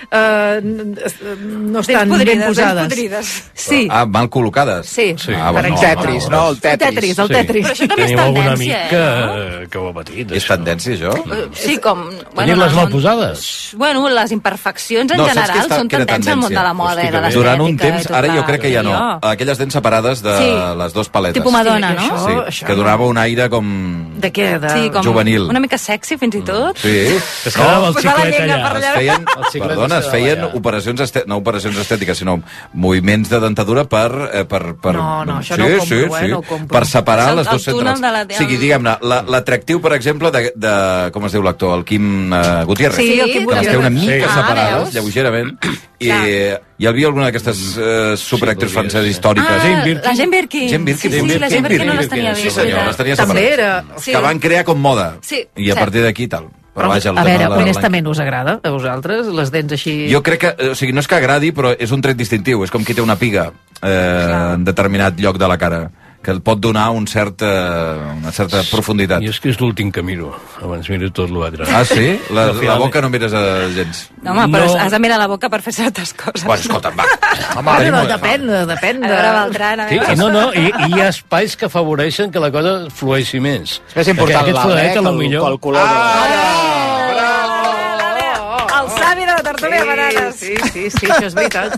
no estan ben posades. Sí. Mal col·locades. Sí. El Tetris, no? El Tetris. El Tetris. Però això també és tendència, que ho ha patit. És tendència, això? Sí, com... Tenir-les mal posades. Bueno, les imperfeccions en general són tendència al món de la moda i de l'estètica. Durant un temps, ara jo crec que ja no. Aquelles dents separades de les dues paletes. Tipus Madonna, no? Sí, que donava un aire com... De què? Juvenil. Una mica sexy, fins i tot. Sí. Es quedava el xiclet allà. Perdona, es feien operacions no operacions estètiques, sinó moviments de dentadura per... No, això no ho compro, per separar les dues centrals. O sigui, diguem-ne, l'atractiu, per exemple, de... Com es diu l'actor? El Quim Gutiérrez. Sí, el Quim Gutiérrez. Que les té una mica separades, lleugerament, i hi havia alguna d'aquestes superactrius franceses històriques. La Jane Birkin. Sí, la Jane Birkin no les tenia bé. Sí, senyor, les tenia també separades. Que van crear com moda. I a partir d'aquí tal. Però, a veure, honestament, us agrada a vosaltres, les dents així... Jo crec que, o sigui, no és que agradi, però és un tret distintiu. És com qui té una piga en determinat lloc de la cara, que el pot donar una certa profunditat. I és que és l'últim que miro. Abans miro tot l'altre. Ah, sí? La boca no mires gens. No, home, però has de mirar la boca per fer certes coses. Bueno, escolta'm, va. Depèn de... A veure, Beltran, a veure... Sí, i hi ha espais que afavoreixen que la cosa flueixi més. És més important l'alè que el color de la... El savi de la tertúlia de bananes. Sí, això és veritat.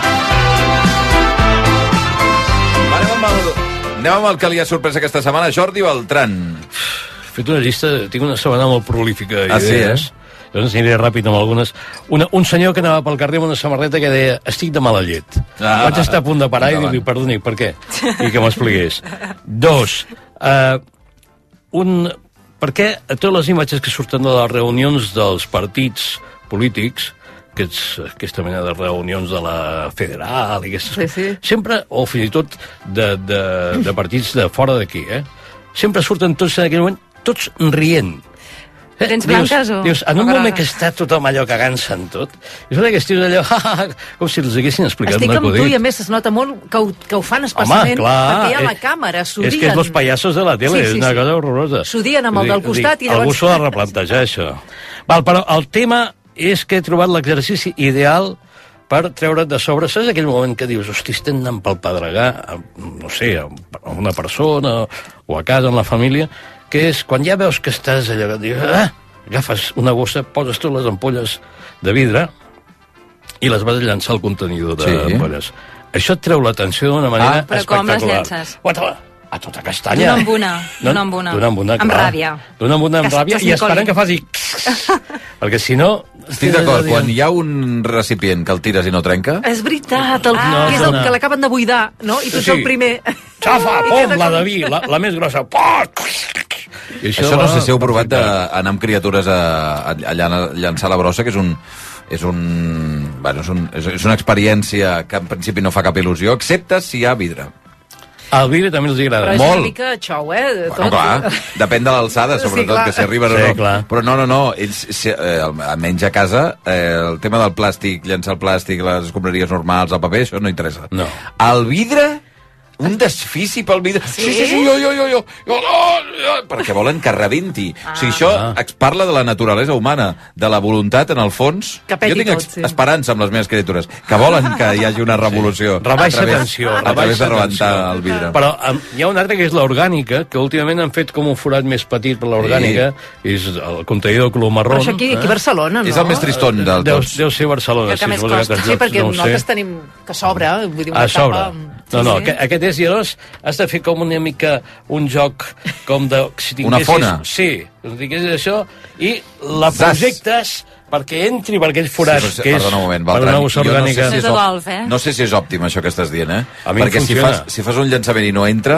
Anem amb el que li ha sorprès aquesta setmana, Jordi Beltran. He fet una llista, tinc una setmana molt prolífica Sí, d'idees. Llavors aniré ràpid amb algunes. Un senyor que anava pel carrer amb una samarreta que deia estic de mala llet. Vaig estar a punt de parar i dir-li, perdoni, per què? I que m'expliqués. 2. Per què a totes les imatges que surten de les reunions dels partits polítics, aquesta mena de reunions de la Federal i aquestes sempre, o fins i tot de partits de fora d'aquí, sempre surten tots en aquell moment, tots rient. Dents blanques o... Dius, en un moment que està tothom allò cagant-se'n tot, és una que estiguis allò, com si els haguessin explicat un acudit. Estic amb tu i a més es nota molt que ho fan especialment perquè hi ha la càmera, s'ho és que és los pallassos de la tele, és una cosa horrorosa. S'ho dien amb el del costat i llavors... Algú s'ho ha de replantejar, això. Però el tema és que he trobat l'exercici ideal per treure't de sobre. Saps aquell moment que dius, hosti, estem anant pel Pedregà, no sé, a una persona o a casa, amb la família, que és quan ja veus que estàs allò, que dius, agafes una bossa, poses tu les ampolles de vidre i les vas llançar al contenidor d'ampolles. Això et treu l'atenció d'una manera espectacular. Però com les llences? A tota castanya. D'una amb una. Amb ràbia. D'una amb una amb ràbia i esperant que faci... Perquè si no... Estic d'acord, quan hi ha un recipient que el tires i no trenca... És veritat, que és el que l'acaben de buidar, no? I tu ets el primer. Xafa, pom, la de vi, la més grossa. Això no sé si heu provat d'anar amb criatures a llançar la brossa, que és una experiència que en principi no fa cap il·lusió, excepte si hi ha vidre. Al vidre també els agrada. Però és una mica xou, Bueno, clar, depèn de l'alçada, sobretot, que si arriben o no. Clar. Però no, ells, almenys a casa, el tema del plàstic, llançar el plàstic, les escombraries normals, el paper, això no interessa. No. El vidre... Un desfici pel vidre. Sí, jo. Perquè volen que rebenti. O sigui, això parla de la naturalesa humana, de la voluntat, en el fons. Jo tinc esperança amb les meves criatures, que volen que hi hagi una revolució. Rebaixa tensió. A través de rebentar el vidre. Però hi ha una altra que és l'orgànica, que últimament han fet com un forat més petit per l'orgànica, és el contenidor de color marró. Però això aquí a Barcelona, no? És el més tristón del tots. Deu ser Barcelona. Que més costa. Sí, perquè nosaltres tenim que s'obre. A sobre. No, aquest és, i llavors has de fer com una mica un joc com de... Una fona. Sí, diguessis això, i la projectes perquè entri per aquell forat, que és per una bossa orgànica. No sé si és òptim, això que estàs dient, A mi perquè si fas un llançament i no entra,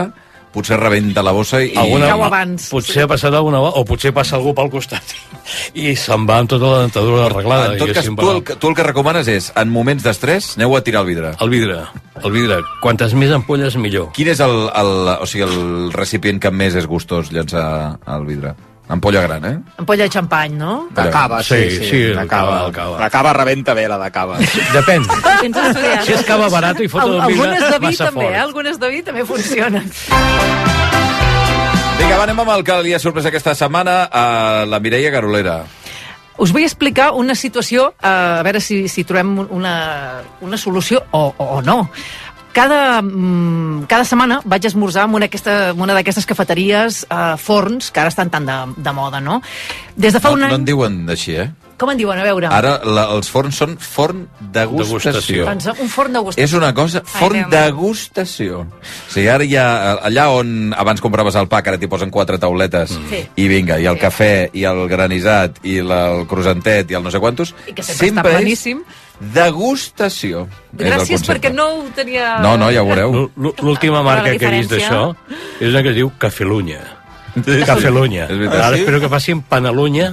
potser rebenta la bossa i... Cau abans. Potser ha passat alguna cosa, o potser passa algú pel costat i se'n va amb tota la dentadura arreglada. En tot cas, tu el que recomanes és, en moments d'estrès, aneu a tirar el vidre. El vidre. Quantes més ampolles, millor. Quin és el recipient que més és gustós llançar al vidre? Ampolla gran, Ampolla de xampany, no? De cava, sí. La cava. La cava rebenta bé, la de cava. Depèn. Si és cava barat i fot el vidre massa fort. Algunes de vi també funcionen. Vinga, anem amb el que li ha sorprès aquesta setmana a la Mireia Garolera. Us vull explicar una situació, a veure si trobem una solució o no. Cada setmana vaig esmorzar en una d'aquestes cafeteries, forns, que ara estan tan de moda, no? Des de fa un any... No en diuen així, Com en diuen? A veure. Ara els forns són forn degustació. Un forn degustació. És una cosa, forn degustació. O sigui, ara hi ha, allà on abans compraves el pa, que ara t'hi posen 4 tauletes, i vinga, i el cafè, i el granissat, i el croissantet, i el no sé quantos, I que sempre està planíssim. Degustació. Gràcies, perquè no ho tenia... No, ja ho veureu. L'última marca que he vist d'això és una que es diu Cafelunya. Cafelunya. Ara espero que facin Panalunya.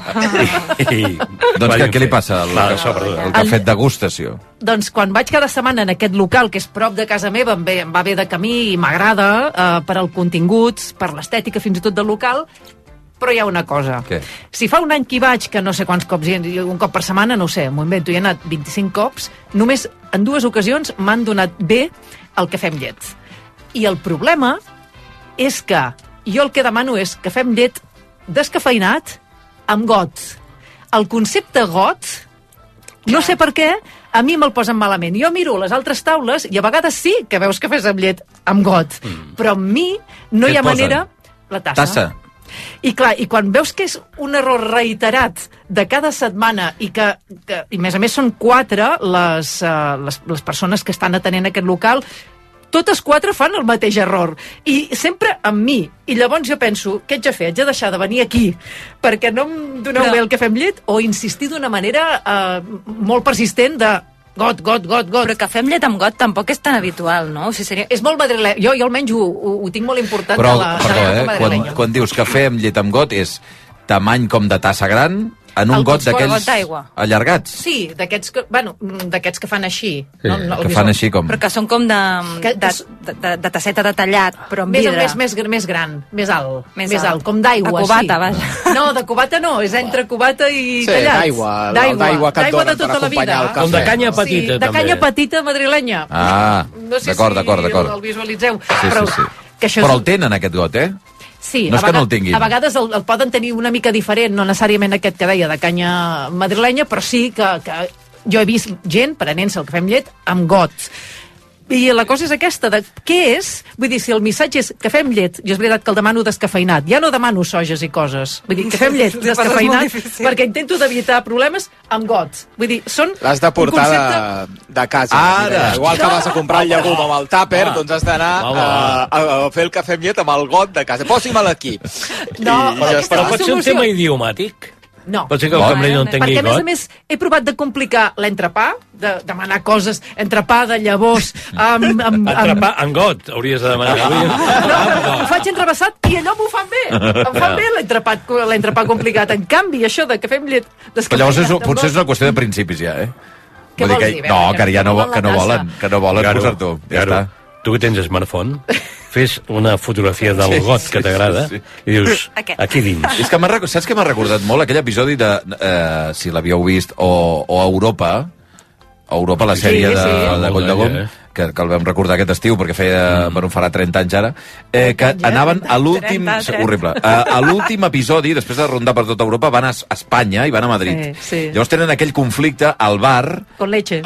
Doncs què li passa al cafè degustació? Doncs quan vaig cada setmana en aquest local, que és prop de casa meva, em va bé de camí i m'agrada per al contingut, per l'estètica fins i tot del local, però hi ha una cosa. Què? Si fa un any que hi vaig, que no sé quants cops, un cop per setmana, no ho sé, m'ho invento, hi he anat 25 cops, només en 2 ocasions m'han donat bé el cafè amb llet. I el problema és que jo el que demano és cafè amb llet descafeinat amb got. El concepte got, no sé per què, a mi me'l posen malament. Jo miro les altres taules i a vegades sí que veus cafès amb llet amb got, però amb mi no hi ha manera... La tassa. I clar, i quan veus que és un error reiterat de cada setmana i que i a més són 4 les persones que estan atenent aquest local, totes 4 fan el mateix error i sempre amb mi, i llavors jo penso, què haig de fer? Haig de deixar de venir aquí perquè no em doneu bé el cafè amb llet o insistir d'una manera molt persistent de got. Però cafè amb llet amb got tampoc és tan habitual, no? O sigui, seria... És molt madrileny. Jo almenys ho tinc molt important. Però, quan dius cafè amb llet amb got és tamany com de tassa gran, en un got d'aquells allargats. Sí, d'aquests que fan així. Sí, que fan així com... Però que són com de tasseta de tallat, però amb vidre. Més gran, més alt, com d'aigua. De cubata, vaja. No, de cubata no, és entre cubata i tallat. D'aigua que et donen de tota la vida. Com de canya petita, també. De canya petita madrilenya. No sé si el visualitzeu. Però el tenen, aquest got, Sí, no és que no el tinguin. A vegades el poden tenir una mica diferent, no necessàriament aquest que deia de canya madrilenya, però sí que jo he vist gent prenent-se el cafè amb llet amb got. I la cosa és aquesta, de què és? Vull dir, si el missatge és cafè amb llet, jo és veritat que el demano descafeinat, ja no demano soges i coses. Vull dir, cafè amb llet descafeinat, perquè intento d'evitar problemes amb got. Vull dir, són... L'has de portar de casa. Ara! Igual que vas a comprar el llegum amb el tàper, doncs has d'anar a fer el cafè amb llet amb el got de casa. Posi'm-el aquí. No, però pot ser un tema idiomàtic? No. Pot ser que el cambrer no entengui got? Perquè, a més, he provat de complicar l'entrepà, de demanar coses, entrepà de llavors... Entrepà en got, hauries de demanar. No, ho faig entrevessat i allò m'ho fan bé. Em fan bé l'entrepà complicat. En canvi, això de cafè amb llet... Però llavors potser és una qüestió de principis, ja, Què vols dir? No, que ja no volen posar-t'ho. Ja està. Tu que tens smartphone, fes una fotografia del got que t'agrada i dius, aquí dins. És que saps què m'ha recordat molt? Aquell episodi de, si l'havíeu vist, o Europa, la sèrie de Coll de Gom, que el vam recordar aquest estiu perquè farà 30 anys ara, que anaven a l'últim... Horrible. A l'últim episodi, després de rondar per tota Europa, van a Espanya i van a Madrid. Llavors tenen aquell conflicte al bar, con leche,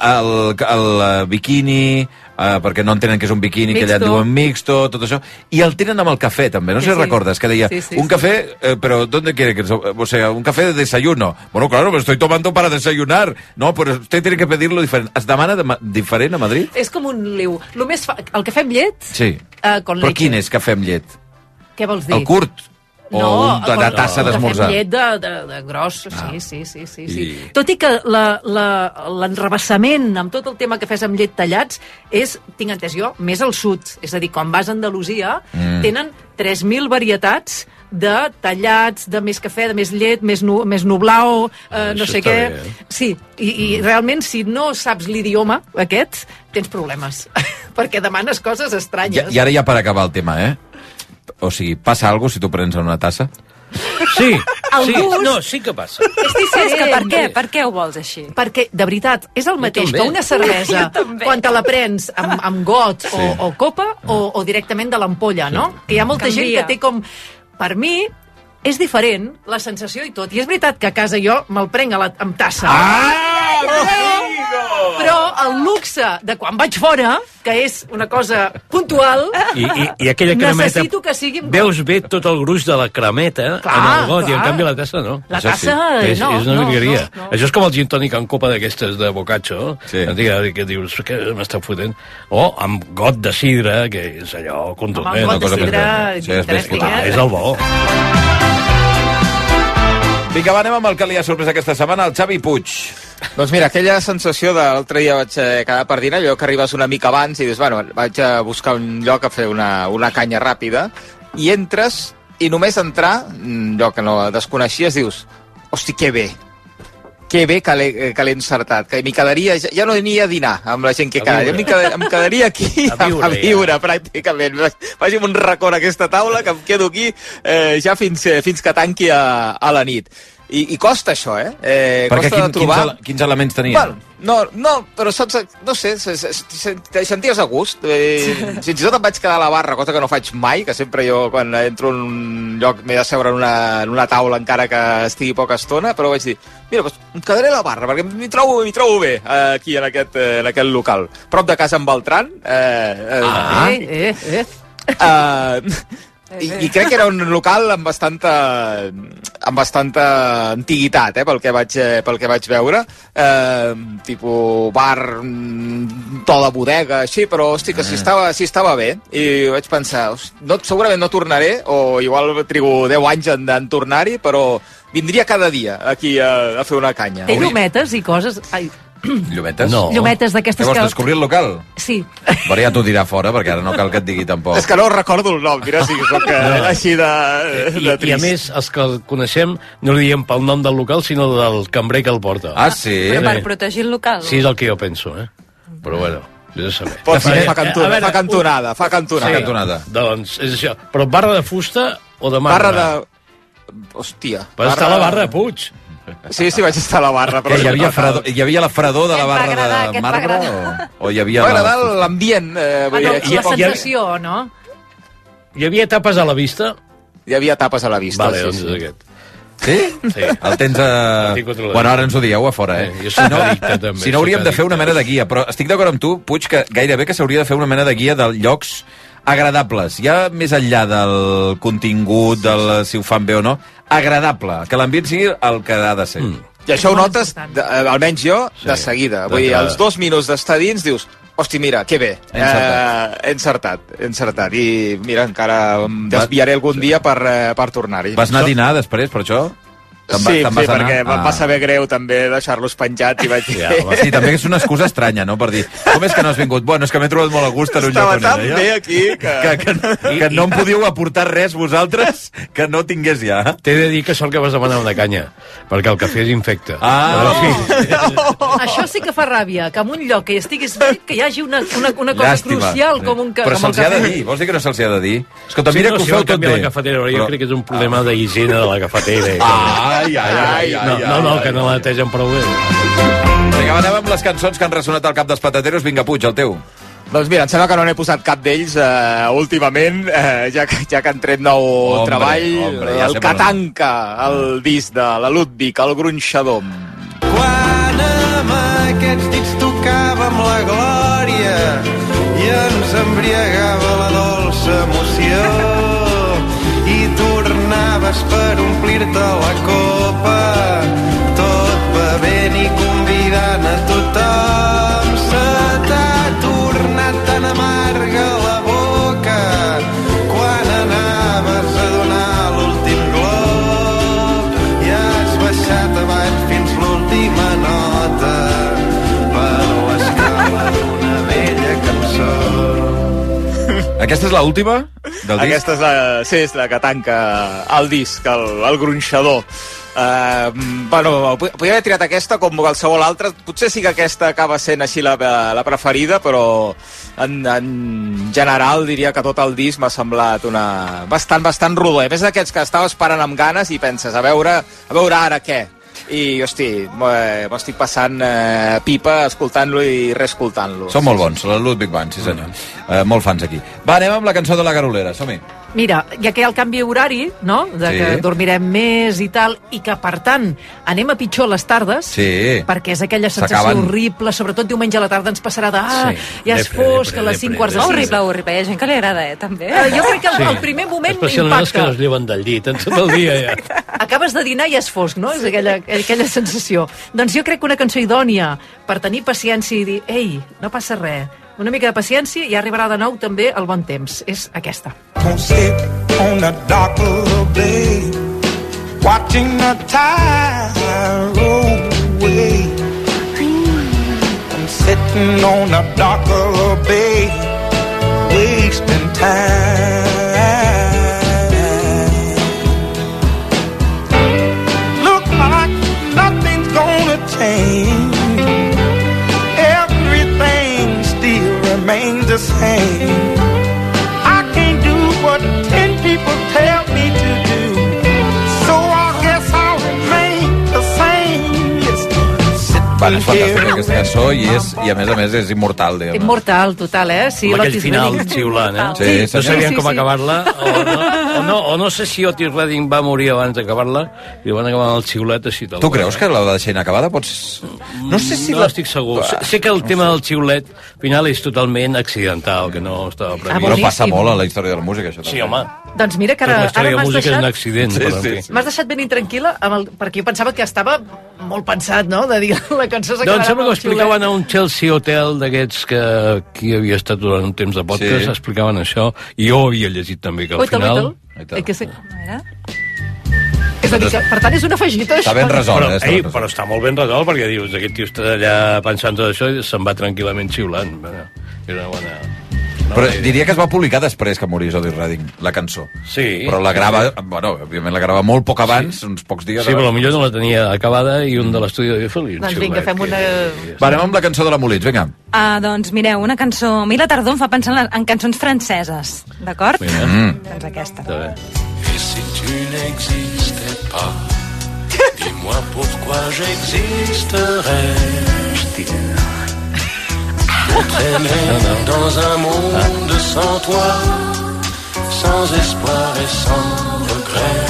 el biquini, perquè no entenen que és un biquini, que allà en diuen mixto, tot això, i el tenen amb el cafè també, no sé si recordes, que deia un café, però ¿dónde quiere que o sea, un café de desayuno? Bueno, claro, me estoy tomando para desayunar. No, pero usted tiene que pedirlo diferent. Es demana diferent a Madrid? És com un liu. El cafè amb llet? Sí. Con però leche. quin és cafè amb llet? Què vols dir? El curt. o una tassa d'esmorzar? Llet de gros, sí. Tot i que l'enrebaçament amb tot el tema que fes amb llet tallats és, tinc entès jo, més al sud. És a dir, quan vas a Andalusia tenen 3.000 varietats de tallats, de més cafè, de més llet, més nublao, no sé què. Sí, i realment, si no saps l'idioma aquest, tens problemes, perquè demanes coses estranyes. I ara ja per acabar el tema, o sigui, passa alguna cosa si tu prens en una tassa? Sí, gust... sí que passa. És que per què ho vols així? Perquè, de veritat, és el mateix que una cervesa quan te la prens amb got o copa o directament de l'ampolla, no? Que hi ha molta gent que té com... Per mi, és diferent la sensació i tot. I és veritat que a casa jo me'l prenc amb tassa. Però el luxe de quan vaig fora, que és una cosa puntual, i aquella cremeta, necessito que sigui... Veus bé tot el gruix de la cremeta en el got, i en canvi la tassa no. La tassa és una virgueria. Això és com el gin tònic en copa d'aquestes de bocaccio, que dius, què m'està fotent? O amb got de sidra, que és allò contundent. Amb got de sidra, és el bo. Vinga, va, anem amb el que li ha sorprès aquesta setmana, el Xavi Puig. Doncs mira, aquella sensació de l'altre dia vaig quedar per dinar, allò que arribes una mica abans i dius, bueno, vaig a buscar un lloc a fer una canya ràpida, i entres, i només entrar, un lloc que no desconeixies, dius, hosti, que bé que l'he encertat, que m'hi quedaria, ja no aniria a dinar amb la gent que queda, em quedaria aquí a viure pràcticament. Vaig amb un racó a aquesta taula que em quedo aquí ja fins que tanqui a la nit. I costa això, perquè costa trobar... quins elements tenia? Bueno, no, però saps, no sé, te senties a gust. Fins i tot em vaig quedar a la barra, cosa que no faig mai, que sempre jo, quan entro en un lloc, m'he de seure en una taula encara que estigui poca estona, però vaig dir, mira, doncs em quedaré a la barra, perquè m'hi trobo bé aquí, en aquest local. Prop de casa en Beltran. I crec que era un local amb bastanta antiguitat, pel que vaig veure, tipus bar, to de bodega, així, però hosti, que si estava bé, i vaig pensar, segurament no tornaré, o igual trigo 10 anys en tornar-hi, però vindria cada dia aquí a fer una canya. Té llumetes i coses... Llumetes? No. Llumetes d'aquestes que... Vols descobrir el local? Sí. Però ja t'ho dirà fora, perquè ara no cal que et digui tampoc. És que no recordo el nom, mira, si soc així de trist. I a més, els que el coneixem no li diem pel nom del local, sinó del cambrer que el porta. Ah, sí? Però per protegir el local? Sí, és el que jo penso, Però bueno, és de saber. Fa cantonada. Doncs és això. Però barra de fusta o de marbre? Barra de... Hòstia. Vas estar a la barra de Puig. Sí, vaig estar a la barra. Però hi havia la fredor de la barra de marbre? O hi havia... M'agradava l'ambient. La sensació, no? Hi havia tapes a la vista? Hi havia tapes a la vista, vale, doncs és aquest. Sí? Sí. El tens a... Bueno, ara ens ho dieu a fora, Si no, hauríem de fer una mena de guia. Però estic d'acord amb tu, Puig, que gairebé que s'hauria de fer una mena de guia de llocs agradables, ja més enllà del contingut, si ho fan bé o no, agradable, que l'ambient sigui el que ha de ser. I això ho notes, almenys jo, de seguida. Vull dir, als 2 minuts d'estar dins dius, hosti, mira, que bé, he encertat. I mira, encara em desviaré algun dia per tornar-hi. Vas anar a dinar després, per això? Sí, perquè em va saber greu també deixar-los penjats i vaig dir... Sí, també és una excusa estranya, no?, per dir, com és que no has vingut? Bueno, és que m'he trobat molt a gust en un lloc on estava tan bé aquí que no em podíeu aportar res vosaltres que no tingués ja. T'he de dir que sort que vas demanar una canya, perquè el cafè és infecte. Això sí que fa ràbia, que en un lloc que estiguis bé, que hi hagi una cosa crucial com un cafè. Però se'ls ha de dir, vols dir que no se'ls ha de dir? Escolta, mira que ho feu tot bé. Jo crec que és un problema d'higiene de la cafetera. No, que no la netegen prou bé. Vinga, anem amb les cançons que han ressonat al cap dels patateros. Vinga, Puig, el teu. Doncs mira, em sembla que no n'he posat cap d'ells últimament, ja que han tret nou treball. El Catanca, el disc de la Ludwig, el gronxador. Quan amb aquests dits tocàvem la glòria i ens embriagava la dolça emoció i tornaves per omplir-te la copa, tot bevent i convidant a tothom. Se t'ha tornat tan amarga la boca quan anaves a donar l'últim Aquesta és l'última del disc? Aquesta és és la que tanca el disc, el gronxador. Podria haver triat aquesta com qualsevol altra. Potser sí que aquesta acaba sent així la preferida, però en general diria que tot el disc m'ha semblat bastant rodó. A més d'aquests que estava esperant amb ganes i penses, a veure ara què. I, hosti, m'estic passant pipa escoltant-lo i reescoltant-lo. Són molt bons, la Ludwig Band, sí senyor. Molt fans aquí. Va, anem amb la cançó de la Garolera, som-hi. Mira, ja que hi ha el canvi horari, no?, que dormirem més i tal, i que, per tant, anem a pitjor les tardes, perquè és aquella sensació horrible, sobretot diumenge a la tarda ens passarà ja és fosc, a les 5:45. Horrible, hi ha gent que li agrada, també. Jo crec que el primer moment especialment els que es lleven del llit, en tot el dia ja. Acabes de dinar i és fosc, no? És aquella sensació. Doncs jo crec que una cançó idònia per tenir paciència i dir, ei, no passa res, una mica de paciència i arribarà de nou també el bon temps. És aquesta. Won't sit on a dark little bay, watching the tide roll away. I'm sitting on a dark little bay, wasting time. Look like nothing's gonna change. Everything still remains the same. I can't do what 10 people tell me to do, so I guess I'll remain the same. Yes. És fantàstica aquesta cançó i a més és immortal, diguem. Immortal, total, Sí, amb aquell final xiulant, no sabien com acabar-la, o no sé si Otis Redding va morir abans d'acabar-la i van acabar amb el xiulet així. Tu creus que la deixa inacabada? No sé si... No estic segur. Sé que el tema del xiulet final és totalment accidental, que no estava previst. Però passa molt a la història de la música, això. Sí, home. Doncs mira que ara m'has deixat... M'has deixat ben intranquil·la, perquè jo pensava que estava molt pensat, no?, de dir la cançó s'acabarà doncs sembla que ho explicaven a un Chelsea Hotel d'aquests que aquí havia estat durant un temps de podcast, explicaven això, i jo havia llegit també que al final... Que sí. És a dir, que, per tant, és un afegit, això. Està ben resolt, però està molt ben resolt, perquè dius, aquest tio està allà pensant tot això i se'n va tranquil·lament xiulant. Era una bona... Però diria que es va publicar després que morís Otis Redding, la cançó. Sí. Però la grava, òbviament la grava molt poc abans, uns pocs dies. Sí, però potser no la tenia acabada i un de l'estudi de Feliu. Doncs vinga, fem una... Va, anem amb la cançó de la Molins, vinga. Doncs mireu, una cançó... A mi la tardor em fa pensar en cançons franceses, d'acord? Doncs aquesta. Et si tu n'existais pas, dis-moi pourquoi j'existerais. Pour t'aimer dans un monde sans toi, sans espoir et sans regret.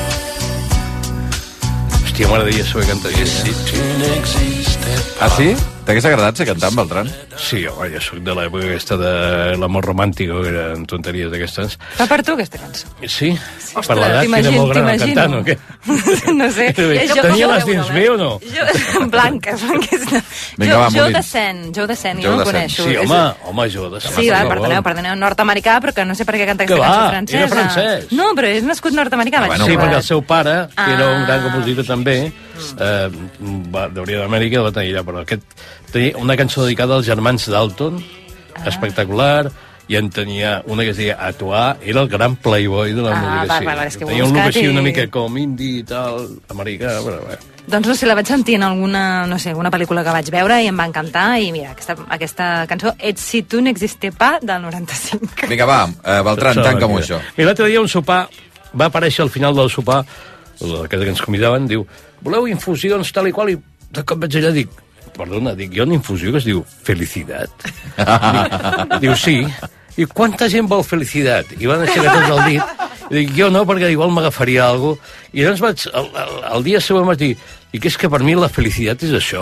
Hòstia, m'agradaria saber cantar així. Et si tu n'existais pas. Ah, sí? T'hagués agradat ser cantant, Beltran? Sí, home, jo soc de l'època aquesta de l'amor romàntic, que eren tonteries d'aquestes. Va per tu, aquesta cançó? Sí? Per l'edat que era molt gran cantant, o què? No sé. Tenia les dents bé o no? Blanques. Joe Dassin, jo el coneixo. Sí, home, Joe Dassin. Sí, perdoneu, nord-americà, però que no sé per què canta aquesta cançó francesa. Era francès. No, però és nascut nord-americà. Sí, perquè el seu pare, que era un gran compositor també, d'Hauria d'Amèrica, va tenir allà, però aquest tenia una cançó dedicada als germans Dalton, espectacular, i en tenia una que es deia A Toi, era el gran playboy de la música. Tenia un look així una mica com indi i tal, americà, però bé. Doncs no sé, la vaig sentir en alguna pel·lícula que vaig veure i em va encantar, i mira, aquesta cançó, Et si tu n'existais pas, del 95. Vinga, va, Beltran, tanca-m'ho això. Mira, l'altre dia un sopar, va aparèixer al final del sopar, que ens convidaven, diu, voleu infusions tal i qual, i de cop vaig allà, dic, hi ha una infusió que es diu Felicitat. Diu, sí. I quanta gent vol felicitat? I van aixecar tots el dit. I dic, jo no, perquè igual m'agafaria alguna cosa. I llavors vaig, el dia següent vaig dir, i que és que per mi la felicitat és això.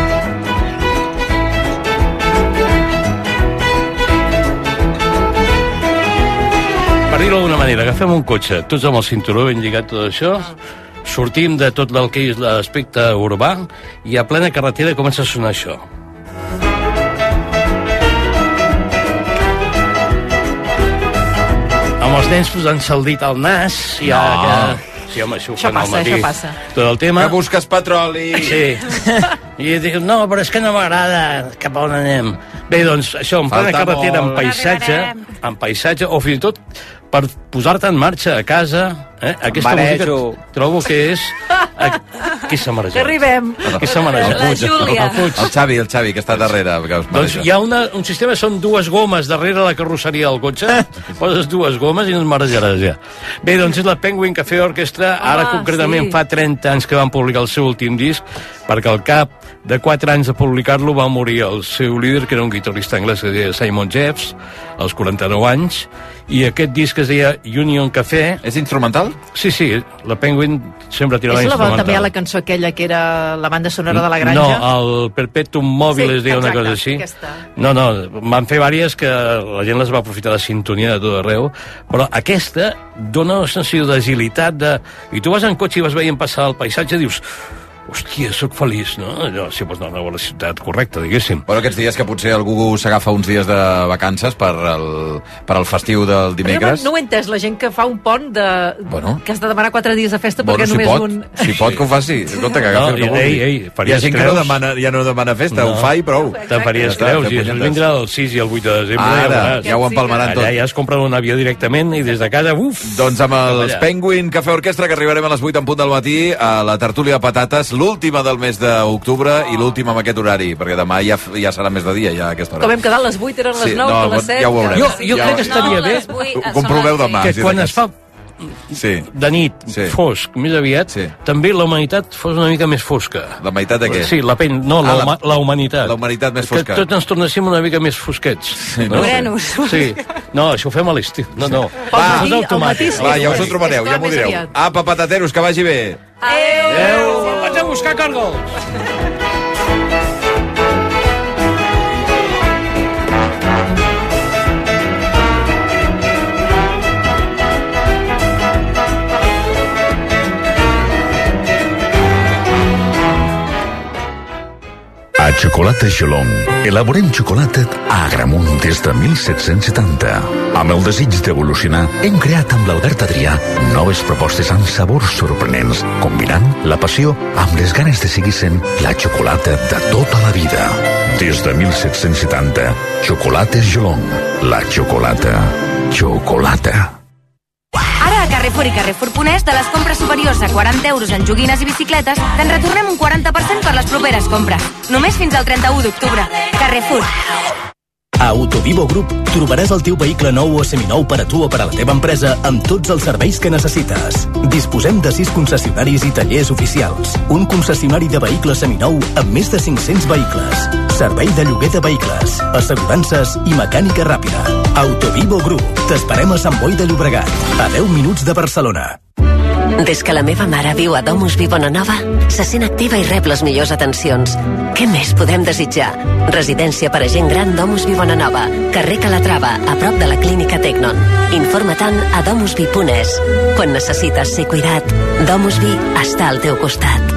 Per dir-ho d'alguna manera, agafem un cotxe, tots amb el cinturó ben lligat, tot això, sortim de tot el que és l'aspecte urbà i a plena carretera comença a sonar això. Amb els nens posant-se el dit al nas, ja que... Sí, home, això ho fan al matí. Això passa. Tot el tema... Que busques petroli. Sí. I dic, no, però és que no m'agrada cap a on anem. Bé, doncs, això, en plena carretera, en paisatge, o fins i tot per posar-te en marxa a casa, aquesta música trobo que és... Qui s'ha marejat? Que arribem. Qui s'ha marejat? La Júlia. El Xavi, que està darrere. Doncs hi ha un sistema, són 2 gomes darrere la carrosseria del cotxe, poses 2 gomes i no es marejaràs ja. Bé, doncs és la Penguin Café Orchestra, ara concretament fa 30 anys que van publicar el seu últim disc, perquè al cap de 4 anys de publicar-lo va morir el seu líder, que era un guitarrista anglès que es deia Simon Jeffs, als 49 anys, i aquest disc es deia Union Café. És instrumental? Sí, la Penguin sempre tirava instrumental. És també la cançó aquella que era la banda sonora de la granja? No, el Perpetuum Mobile es deia una cosa així. No, van fer vàries que la gent les va aprofitar de sintonia de tot arreu, però aquesta dona una sensació d'agilitat, i tu vas en cotxe i vas veient passar el paisatge i dius... Hòstia, sóc feliç, no? Allò, si pots anar a la ciutat correcta, diguéssim. Bueno, aquests dies que potser algú s'agafa uns dies de vacances per al festiu del dimecres... No ho he entès, la gent que fa un pont que has de demanar 4 dies de festa perquè només un... Si pot, que ho faci. Escolta, que agafi el que vulgui. Hi ha gent que ja no demana festa, ho fa i prou. Te'n faries creus, i això vindrà el 6 i el 8 de desembre. Ara, ja ho empalmaran tot. Allà ja has comprat un avió directament i des de casa, Doncs amb els Penguin Café Orquestra, que arribarem a les 8 en punt del matí, a la tertúlia de patates, l'última del mes d'octubre i l'última amb aquest horari, perquè demà ja serà més de dia, ja a aquesta hora. Com hem quedat, les 8 eren les 9, a les 7... Ja ho veurem. Jo crec que estaria bé... Ho comproveu demà. Que quan es fa de nit, fosc, més aviat, també la humanitat fos una mica més fosca. La meitat de què? Sí, la humanitat. La humanitat més fosca. Que tots ens tornéssim una mica més fosquets. Morenos. Sí. No, això ho fem a l'estiu. No. Va, ja us ho trobareu, ja m'ho direu. Apa, patateros, que vagi bé. Adéu. Vaig a buscar cargols. A Xocolata Xolong elaborem xocolata a Agramunt des de 1770. Amb el desig d'evolucionar, hem creat amb l'Albert Adrià noves propostes amb sabors sorprenents, combinant la passió amb les ganes de seguir sent la xocolata de tota la vida. Des de 1770, Xocolata Xolong, la xocolata. Ara a Carrefour i Carrefour.es, de les compres superiors a 40 euros en joguines i bicicletes, te'n retornem un 40% per les properes compres. Només fins al 31 d'octubre. Carrefour. A Autovivo Group trobaràs el teu vehicle nou o seminou per a tu o per a la teva empresa amb tots els serveis que necessites. Disposem de 6 concessionaris i tallers oficials. Un concessionari de vehicles seminou amb més de 500 vehicles. Servei de lloguer de vehicles, assegurances i mecànica ràpida. Autovivo Group. T'esperem a Sant Boi de Llobregat, a 10 minuts de Barcelona. Des que la meva mare viu a Domus Vi Bonanova, se sent activa i rep les millors atencions. Què més podem desitjar? Residència per a gent gran Domus Vi Bonanova, carrer Calatrava, a prop de la clínica Tecnon. Informa-te'n a domusvi.es. Quan necessites ser cuidat, Domus Vi està al teu costat.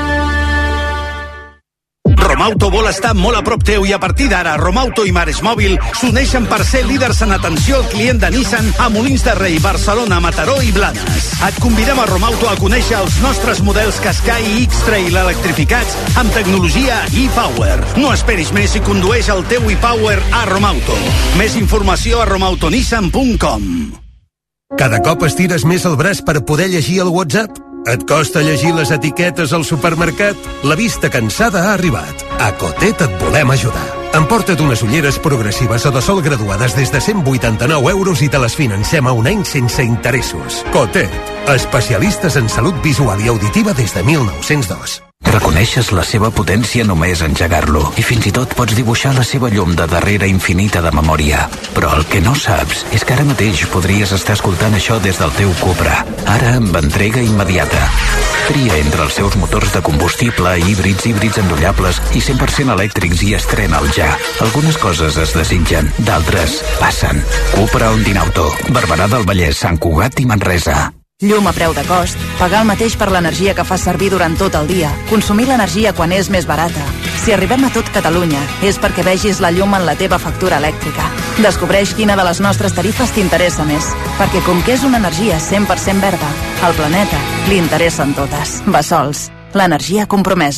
Romauto vol estar molt a prop teu i a partir d'ara Romauto i Mares Mòbil s'uneixen per ser líders en atenció al client de Nissan a Molins de Rei, Barcelona, Mataró i Blanes. Et convidem a Romauto a conèixer els nostres models Qashqai i X-Trail electrificats amb tecnologia e-Power. No esperis més i condueix el teu e-Power a Romauto. Més informació a romautonissan.com. Cada cop estires més el braç per poder llegir el WhatsApp? Et costa llegir les etiquetes al supermercat? La vista cansada ha arribat. A Cotet et volem ajudar. Emporta't unes ulleres progressives o de sol graduades des de 189 euros i te les financem a un any sense interessos. Cotet, especialistes en salut visual i auditiva des de 1902. Reconeixes la seva potència només engegar-lo i fins i tot pots dibuixar la seva llum de darrere infinita de memòria. Però el que no saps és que ara mateix podries estar escoltant això des del teu Cupra. Ara amb entrega immediata. Tria entre els seus motors de combustible, híbrids endollables i 100% elèctrics i estrena'l ja. Algunes coses es desitgen, d'altres passen. Cupra Ondinauto, Barberà del Vallès, Sant Cugat i Manresa. Llum a preu de cost, pagar el mateix per l'energia que fas servir durant tot el dia, consumir l'energia quan és més barata. Si arribem a tot Catalunya, és perquè vegis la llum en la teva factura elèctrica. Descobreix quina de les nostres tarifes t'interessa més, perquè com que és una energia 100% verda, al planeta li interessen totes. Bessols, l'energia compromesa.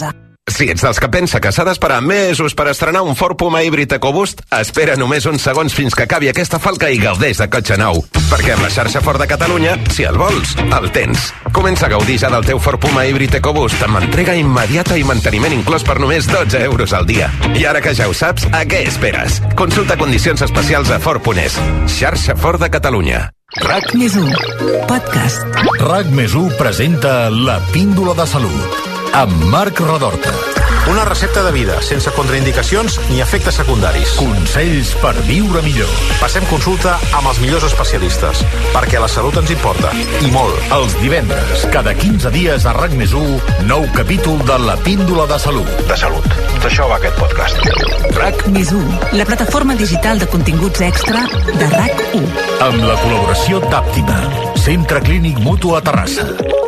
Si ets dels que pensa que s'ha d'esperar mesos per estrenar un Ford Puma híbrid EcoBoost, espera només uns segons fins que acabi aquesta falca i gaudeix de cotxe nou. Perquè amb la xarxa Ford de Catalunya, si el vols, el tens. Comença a gaudir ja del teu Ford Puma híbrid EcoBoost amb entrega immediata i manteniment inclòs per només 12 euros al dia. I ara que ja ho saps, a què esperes? Consulta condicions especials a Ford.es. Xarxa Ford de Catalunya. RAC+1, podcast. RAC+1 presenta La Píndola de Salut, amb Marc Redorta. Una recepta de vida, sense contraindicacions ni efectes secundaris. Consells per viure millor. Passem consulta amb els millors especialistes, perquè la salut ens importa, i molt. Els divendres, cada 15 dies a RAC+1, nou capítol de La Píndola de Salut. De salut. D'això va aquest podcast. RAC+1, la plataforma digital de continguts extra de RAC1. Amb la col·laboració d'Àptima, Centre Clínic Mutu a Terrassa.